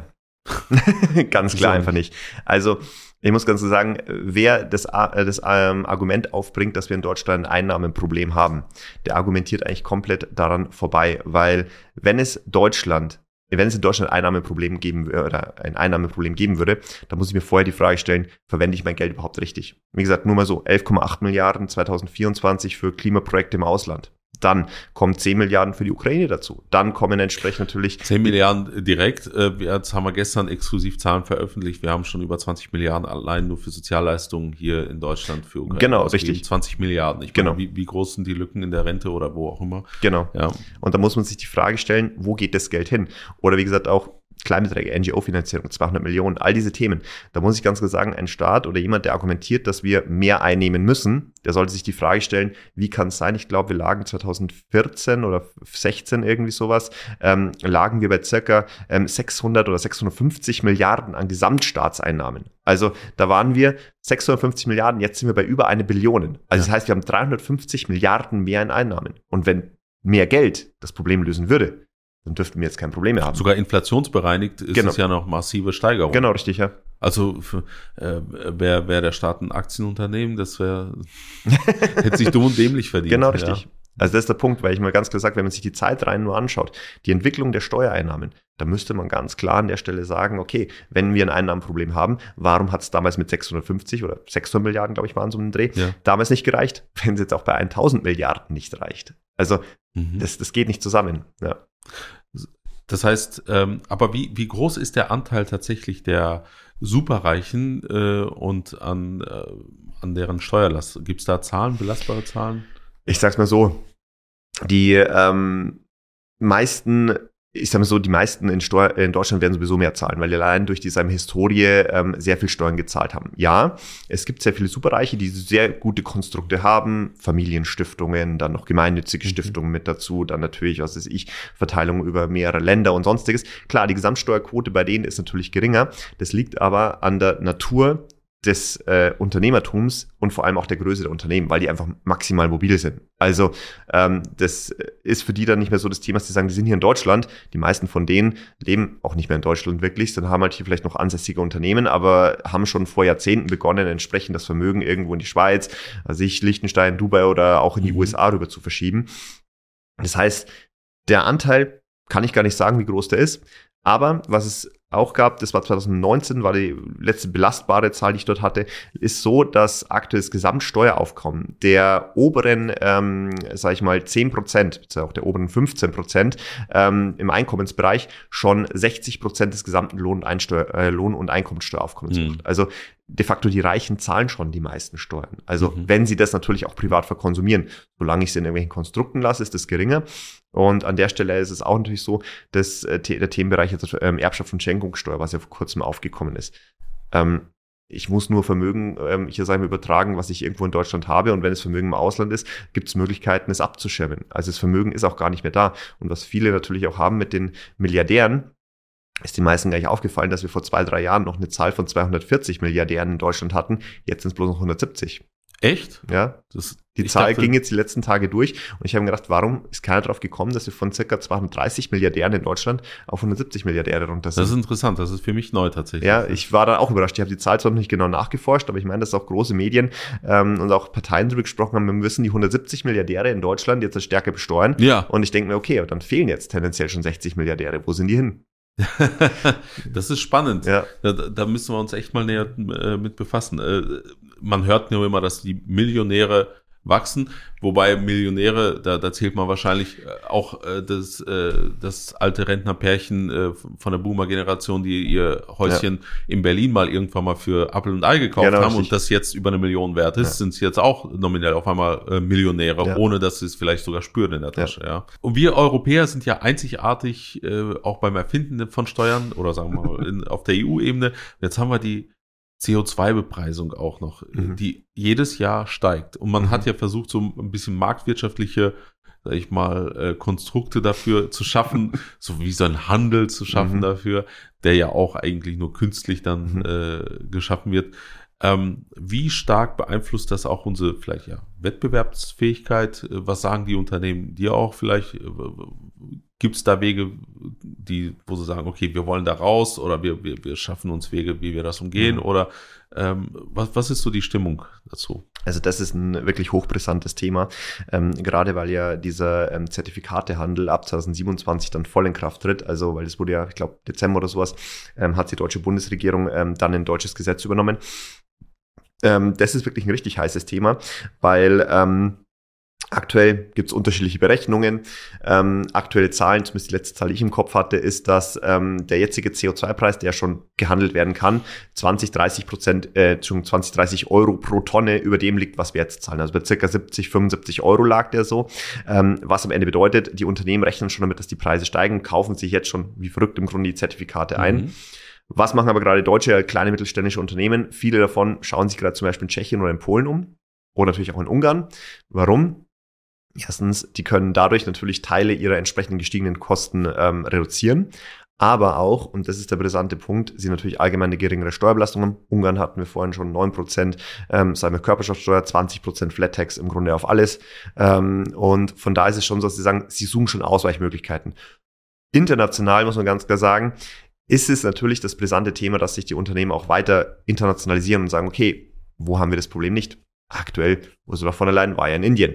Ganz klar So. einfach nicht. Also, ich muss ganz so sagen, wer das, äh, das ähm, Argument aufbringt, dass wir in Deutschland ein Einnahmenproblem haben, der argumentiert eigentlich komplett daran vorbei, weil wenn es Deutschland Wenn es in Deutschland ein Einnahmeproblem geben würde, oder ein Einnahmeproblem geben würde, dann muss ich mir vorher die Frage stellen, verwende ich mein Geld überhaupt richtig? Wie gesagt, nur mal so, elf Komma acht Milliarden zwanzig vierundzwanzig für Klimaprojekte im Ausland. Dann kommen zehn Milliarden für die Ukraine dazu. Dann kommen entsprechend natürlich zehn Milliarden direkt. Äh, Jetzt haben wir gestern exklusiv Zahlen veröffentlicht. Wir haben schon über zwanzig Milliarden allein nur für Sozialleistungen hier in Deutschland für Ukraine. Genau, ausgegeben. richtig. zwanzig Milliarden. Ich Genau. meine, wie, wie groß sind die Lücken in der Rente oder wo auch immer? Genau. Ja. Und da muss man sich die Frage stellen, wo geht das Geld hin? Oder wie gesagt auch Kleinbeträge, N G O-Finanzierung, zweihundert Millionen, all diese Themen. Da muss ich ganz klar sagen, ein Staat oder jemand, der argumentiert, dass wir mehr einnehmen müssen, der sollte sich die Frage stellen, wie kann es sein? Ich glaube, wir lagen zwanzig vierzehn oder sechzehn irgendwie sowas, ähm, lagen wir bei circa ähm, sechshundert oder sechshundertfünfzig Milliarden an Gesamtstaatseinnahmen. Also da waren wir sechshundertfünfzig Milliarden, jetzt sind wir bei über eine Billion. Also das heißt, wir haben dreihundertfünfzig Milliarden mehr in Einnahmen. Und wenn mehr Geld das Problem lösen würde, dann dürften wir jetzt kein Problem mehr haben. Sogar inflationsbereinigt ist Genau. es ja noch massive Steigerung. Genau, richtig, ja. Also für, äh, wäre wär der Staat ein Aktienunternehmen, das wäre hätte sich dumm und dämlich verdient. Genau, richtig. Ja. Also das ist der Punkt, weil ich mal ganz klar sage, wenn man sich die Zeit rein nur anschaut, die Entwicklung der Steuereinnahmen, da müsste man ganz klar an der Stelle sagen, okay, wenn wir ein Einnahmenproblem haben, warum hat es damals mit sechshundertfünfzig oder sechshundert Milliarden, glaube ich, waren so ein Dreh, ja. damals nicht gereicht, wenn es jetzt auch bei tausend Milliarden nicht reicht. Also mhm. das, das geht nicht zusammen. Ja. Das heißt, ähm, aber wie, wie groß ist der Anteil tatsächlich der Superreichen äh, und an, äh, an deren Steuerlast? Gibt es da Zahlen, belastbare Zahlen? Ich sag's mal so, die ähm, meisten, ich sag mal so, die meisten in, Steuer, in Deutschland werden sowieso mehr zahlen, weil die allein durch diese Historie ähm, sehr viel Steuern gezahlt haben. Ja, es gibt sehr viele Superreiche, die sehr gute Konstrukte haben, Familienstiftungen, dann noch gemeinnützige mhm. Stiftungen mit dazu, dann natürlich, was weiß ich, Verteilung über mehrere Länder und sonstiges. Klar, die Gesamtsteuerquote bei denen ist natürlich geringer, das liegt aber an der Natur des äh, Unternehmertums und vor allem auch der Größe der Unternehmen, weil die einfach maximal mobil sind. Also ähm, das ist für die dann nicht mehr so das Thema, dass die sagen, die sind hier in Deutschland. Die meisten von denen leben auch nicht mehr in Deutschland wirklich, sondern haben halt hier vielleicht noch ansässige Unternehmen, aber haben schon vor Jahrzehnten begonnen, entsprechend das Vermögen irgendwo in die Schweiz, also ich Liechtenstein, Dubai oder auch in die mhm. U S A rüber zu verschieben. Das heißt, der Anteil kann ich gar nicht sagen, wie groß der ist, aber was es auch gab, das war zwanzig neunzehn, war die letzte belastbare Zahl, die ich dort hatte, ist so, dass aktuell das Gesamtsteueraufkommen der oberen, ähm, sag ich mal, zehn Prozent, beziehungsweise auch der oberen fünfzehn Prozent ähm, im Einkommensbereich schon sechzig Prozent des gesamten Lohn- und, Einsteuer, äh, Lohn- und Einkommensteueraufkommens mhm. macht. Also de facto die Reichen zahlen schon die meisten Steuern. Also mhm. wenn sie das natürlich auch privat verkonsumieren, solange ich sie in irgendwelchen Konstrukten lasse, ist das geringer. Und an der Stelle ist es auch natürlich so, dass äh, der Themenbereich jetzt ähm, Erbschaft und Schenkungssteuer, was ja vor kurzem aufgekommen ist. Ähm, ich muss nur Vermögen ähm, hier sagen wir übertragen, was ich irgendwo in Deutschland habe. Und wenn es Vermögen im Ausland ist, gibt es Möglichkeiten, es abzuschirmen. Also das Vermögen ist auch gar nicht mehr da. Und was viele natürlich auch haben mit den Milliardären, ist den meisten gleich aufgefallen, dass wir vor zwei, drei Jahren noch eine Zahl von zweihundertvierzig Milliardären in Deutschland hatten. Jetzt sind es bloß noch hundertsiebzig. Echt? Ja, das, die Zahl dachte, ging jetzt die letzten Tage durch und ich habe mir gedacht, warum ist keiner drauf gekommen, dass wir von ca. zweihundertdreißig Milliardären in Deutschland auf hundertsiebzig Milliardäre runter sind. Das ist interessant, das ist für mich neu tatsächlich. Ja, ich war da auch überrascht. Ich habe die Zahl zwar noch nicht genau nachgeforscht, aber ich meine, dass auch große Medien ähm, und auch Parteien darüber gesprochen haben, wir müssen die hundertsiebzig Milliardäre in Deutschland jetzt stärker besteuern. Ja. Und ich denke mir, okay, aber dann fehlen jetzt tendenziell schon sechzig Milliardäre. Wo sind die hin? Das ist spannend. Ja. Da, da müssen wir uns echt mal näher äh, mit befassen. Äh, man hört nur immer, dass die Millionäre wachsen, wobei Millionäre, da, da zählt man wahrscheinlich auch äh, das, äh, das alte Rentnerpärchen äh, von der Boomer-Generation, die ihr Häuschen ja. in Berlin mal irgendwann mal für Apfel und Ei gekauft genau, haben richtig. Und das jetzt über eine Million wert ist, ja. sind sie jetzt auch nominell auf einmal äh, Millionäre, ja. ohne dass sie es vielleicht sogar spüren in der Tasche. Ja. Ja. Und wir Europäer sind ja einzigartig äh, auch beim Erfinden von Steuern oder sagen wir mal in, auf der E U-Ebene. Jetzt haben wir die C O zwei Bepreisung auch noch, mhm. die jedes Jahr steigt. Und man mhm. hat ja versucht, so ein bisschen marktwirtschaftliche, sag ich mal, äh, Konstrukte dafür zu schaffen, so wie so ein Handel zu schaffen mhm. dafür, der ja auch eigentlich nur künstlich dann mhm. äh, geschaffen wird. Ähm, wie stark beeinflusst das auch unsere vielleicht ja Wettbewerbsfähigkeit? Was sagen die Unternehmen dir auch vielleicht? Gibt es da Wege, die, wo sie sagen, okay, wir wollen da raus oder wir, wir, wir schaffen uns Wege, wie wir das umgehen? Mhm. Oder ähm, was, was ist so die Stimmung dazu? Also das ist ein wirklich hochbrisantes Thema, ähm, gerade weil ja dieser ähm, Zertifikatehandel ab zwanzig siebenundzwanzig dann voll in Kraft tritt. Also weil das wurde ja, ich glaube Dezember oder sowas, ähm, hat die deutsche Bundesregierung ähm, dann ein deutsches Gesetz übernommen. Ähm, das ist wirklich ein richtig heißes Thema, weil ähm, aktuell gibt es unterschiedliche Berechnungen. Ähm, aktuelle Zahlen, zumindest die letzte Zahl, die ich im Kopf hatte, ist, dass ähm, der jetzige C O zwei Preis, der schon gehandelt werden kann, zwanzig, dreißig Prozent, äh, zwanzig, dreißig Euro pro Tonne über dem liegt, was wir jetzt zahlen. Also bei circa siebzig, fünfundsiebzig Euro lag der so. Ähm, was am Ende bedeutet, die Unternehmen rechnen schon damit, dass die Preise steigen, kaufen sich jetzt schon wie verrückt im Grunde die Zertifikate ein. Mhm. Was machen aber gerade deutsche, kleine, mittelständische Unternehmen? Viele davon schauen sich gerade zum Beispiel in Tschechien oder in Polen um oder natürlich auch in Ungarn. Warum? Erstens, die können dadurch natürlich Teile ihrer entsprechenden gestiegenen Kosten ähm, reduzieren, aber auch, und das ist der brisante Punkt, sie natürlich allgemein eine geringere Steuerbelastung haben. Ungarn hatten wir vorhin schon neun Prozent, ähm, sagen wir Körperschaftsteuer, zwanzig Prozent Flat Tax im Grunde auf alles. Ähm, und von da ist es schon so, dass sie sagen, sie suchen schon Ausweichmöglichkeiten. International muss man ganz klar sagen, ist es natürlich das brisante Thema, dass sich die Unternehmen auch weiter internationalisieren und sagen, okay, wo haben wir das Problem nicht? Aktuell, Ursula von der Leyen war ja in Indien.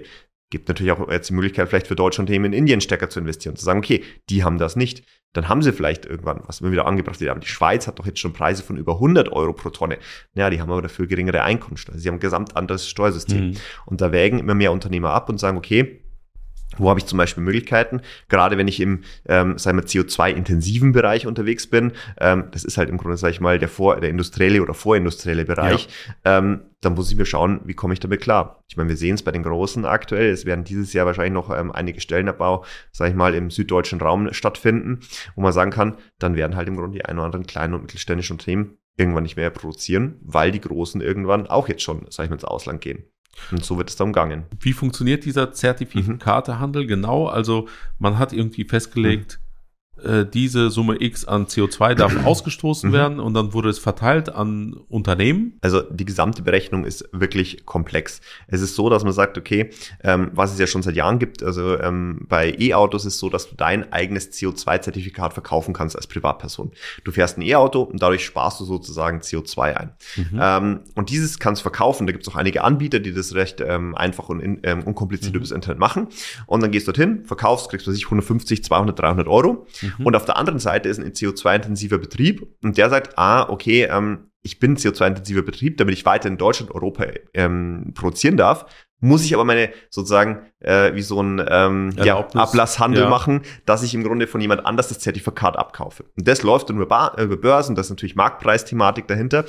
Gibt natürlich auch jetzt die Möglichkeit, vielleicht für deutsche Unternehmen in Indien stärker zu investieren und zu sagen, okay, die haben das nicht. Dann haben sie vielleicht irgendwann, was immer wieder angebracht wird, aber die Schweiz hat doch jetzt schon Preise von über hundert Euro pro Tonne. Ja, die haben aber dafür geringere Einkommensteuer. Sie haben ein gesamt anderes Steuersystem. Mhm. Und da wägen immer mehr Unternehmer ab und sagen, okay, wo habe ich zum Beispiel Möglichkeiten? Gerade wenn ich im, ähm, sagen wir, C O zwei intensiven Bereich unterwegs bin, ähm, das ist halt im Grunde, sage ich mal, der vor, der industrielle oder vorindustrielle Bereich, ja. ähm, dann muss ich mir schauen, wie komme ich damit klar? Ich meine, wir sehen es bei den Großen aktuell, es werden dieses Jahr wahrscheinlich noch ähm, einige Stellenabbau, sage ich mal, im süddeutschen Raum stattfinden, wo man sagen kann, dann werden halt im Grunde die ein oder anderen kleinen und mittelständischen Unternehmen irgendwann nicht mehr produzieren, weil die Großen irgendwann auch jetzt schon, sage ich mal, ins Ausland gehen. Und so wird es dann umgangen. Wie funktioniert dieser Zertifikatehandel genau? Also man hat irgendwie festgelegt, mhm. äh, diese Summe X an C O zwei darf ausgestoßen mhm. werden und dann wurde es verteilt an Unternehmen. Also die gesamte Berechnung ist wirklich komplex. Es ist so, dass man sagt, okay, ähm, was es ja schon seit Jahren gibt, also ähm, bei E-Autos ist es so, dass du dein eigenes C O zwei Zertifikat verkaufen kannst als Privatperson. Du fährst ein E-Auto und dadurch sparst du sozusagen C O zwei ein. Mhm. Ähm, und dieses kannst du verkaufen. Da gibt es auch einige Anbieter, die das recht ähm, einfach und in, ähm, unkompliziert mhm. übers Internet machen. Und dann gehst du dorthin, verkaufst, kriegst du sich hundertfünfzig, zweihundert, dreihundert Euro. Mhm. Und auf der anderen Seite ist ein C O zwei intensiver Betrieb und der sagt, ah, okay, ähm, ich bin C O zwei intensiver Betrieb, damit ich weiter in Deutschland, Europa ähm, produzieren darf, muss ich aber meine sozusagen äh, wie so ein ähm, ja, Ablasshandel ja. machen, dass ich im Grunde von jemand anders das Zertifikat abkaufe. Und das läuft dann über, Bar, über Börsen, das ist natürlich Marktpreisthematik dahinter.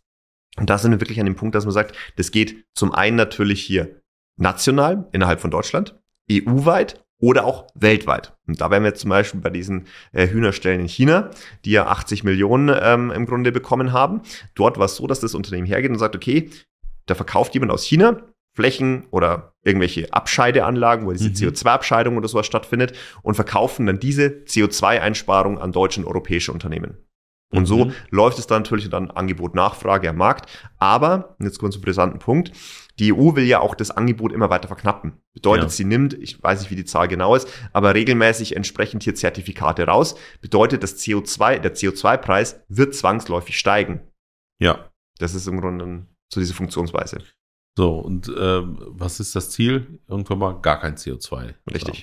Und da sind wir wirklich an dem Punkt, dass man sagt, das geht zum einen natürlich hier national, innerhalb von Deutschland, E U-weit, oder auch weltweit. Und da wären wir jetzt zum Beispiel bei diesen äh, Hühnerstellen in China, die ja achtzig Millionen ähm, im Grunde bekommen haben. Dort war es so, dass das Unternehmen hergeht und sagt, okay, da verkauft jemand aus China Flächen oder irgendwelche Abscheideanlagen, wo diese mhm. C O zwei Abscheidung oder sowas stattfindet und verkaufen dann diese C O zwei Einsparung an deutsche und europäische Unternehmen. Und so mhm. läuft es dann natürlich dann Angebot-Nachfrage am Markt. Aber, jetzt kommen wir zum brisanten Punkt, die E U will ja auch das Angebot immer weiter verknappen. Bedeutet, ja. sie nimmt, ich weiß nicht, wie die Zahl genau ist, aber regelmäßig entsprechend hier Zertifikate raus. Bedeutet, das C O zwei, der C O zwei Preis wird zwangsläufig steigen. Ja. Das ist im Grunde so diese Funktionsweise. So, und äh, was ist das Ziel? Irgendwann mal gar kein C O zwei. Richtig. Ja.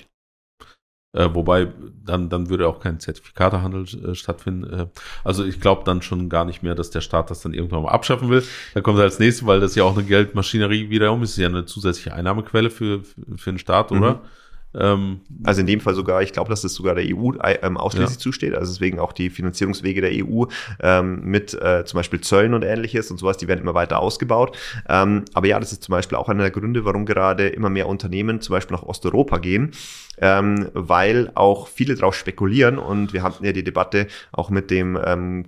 Äh, wobei, dann, dann würde auch kein Zertifikatehandel äh, stattfinden. Äh, also ich glaube dann schon gar nicht mehr, dass der Staat das dann irgendwann mal abschaffen will. Da kommt als nächstes, weil das ja auch eine Geldmaschinerie wiederum ist, ist ja eine zusätzliche Einnahmequelle für, für den Staat, oder? Mhm. Ähm, also in dem Fall sogar, ich glaube, dass das sogar der E U ähm, ausschließlich ja. zusteht, also deswegen auch die Finanzierungswege der E U ähm, mit äh, zum Beispiel Zöllen und ähnliches und sowas, die werden immer weiter ausgebaut. Ähm, aber ja, das ist zum Beispiel auch einer der Gründe, warum gerade immer mehr Unternehmen zum Beispiel nach Osteuropa gehen, ähm, weil auch viele drauf spekulieren und wir hatten ja die Debatte auch mit dem ähm,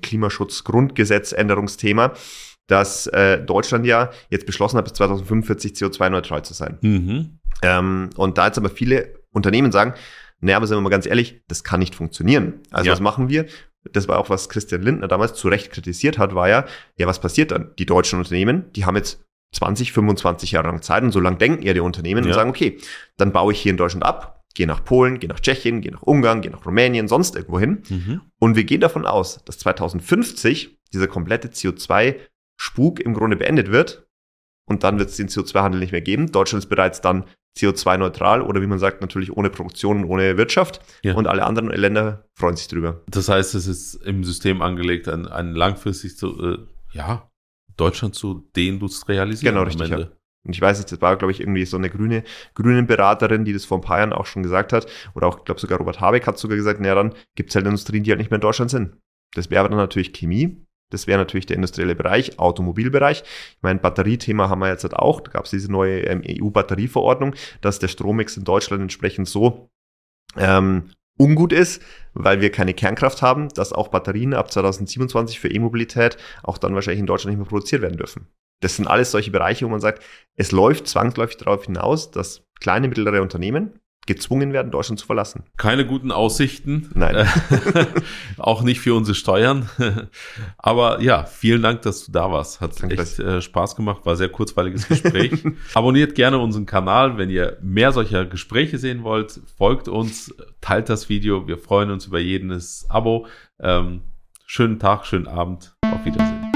Klimaschutz-Grundgesetz-Änderungsthema, dass äh, Deutschland ja jetzt beschlossen hat, bis zwanzig fünfundvierzig C O zwei neutral zu sein. Mhm. Ähm, und da jetzt aber viele Unternehmen sagen, naja, aber sind wir mal ganz ehrlich, das kann nicht funktionieren. Also ja. was machen wir? Das war auch, was Christian Lindner damals zu Recht kritisiert hat, war ja, ja, was passiert dann? Die deutschen Unternehmen, die haben jetzt zwanzig, fünfundzwanzig Jahre lang Zeit und so lang denken ja die Unternehmen ja. und sagen, okay, dann baue ich hier in Deutschland ab, gehe nach Polen, gehe nach Tschechien, gehe nach Ungarn, gehe nach Rumänien, sonst irgendwo hin. Mhm. Und wir gehen davon aus, dass zwanzig fünfzig dieser komplette C O zwei Spuk im Grunde beendet wird und dann wird es den C O zwei Handel nicht mehr geben. Deutschland ist bereits dann C O zwei neutral oder wie man sagt, natürlich ohne Produktion und ohne Wirtschaft. Ja. Und alle anderen Länder freuen sich drüber. Das heißt, es ist im System angelegt, ein, ein langfristig zu, äh, ja, Deutschland zu deindustrialisieren. Genau, richtig. Ja. Und ich weiß nicht, das war, glaube ich, irgendwie so eine grüne, grüne Beraterin, die das vor ein paar Jahren auch schon gesagt hat. Oder auch, ich glaube sogar Robert Habeck hat sogar gesagt, naja, dann gibt es halt Industrien, die halt nicht mehr in Deutschland sind. Das wäre dann natürlich Chemie. Das wäre natürlich der industrielle Bereich, Automobilbereich. Ich meine, Batteriethema haben wir jetzt halt auch. Da gab es diese neue ähm, E U-Batterieverordnung, dass der Strommix in Deutschland entsprechend so ähm, ungut ist, weil wir keine Kernkraft haben, dass auch Batterien ab zwanzig siebenundzwanzig für E-Mobilität auch dann wahrscheinlich in Deutschland nicht mehr produziert werden dürfen. Das sind alles solche Bereiche, wo man sagt, es läuft zwangsläufig darauf hinaus, dass kleine, mittlere Unternehmen gezwungen werden, Deutschland zu verlassen. Keine guten Aussichten. Nein. Auch nicht für unsere Steuern. Aber ja, vielen Dank, dass du da warst. Hat Danke, echt äh, Spaß gemacht, war ein sehr kurzweiliges Gespräch. Abonniert gerne unseren Kanal, wenn ihr mehr solcher Gespräche sehen wollt. Folgt uns, teilt das Video. Wir freuen uns über jedes Abo. Ähm, schönen Tag, schönen Abend. Auf Wiedersehen.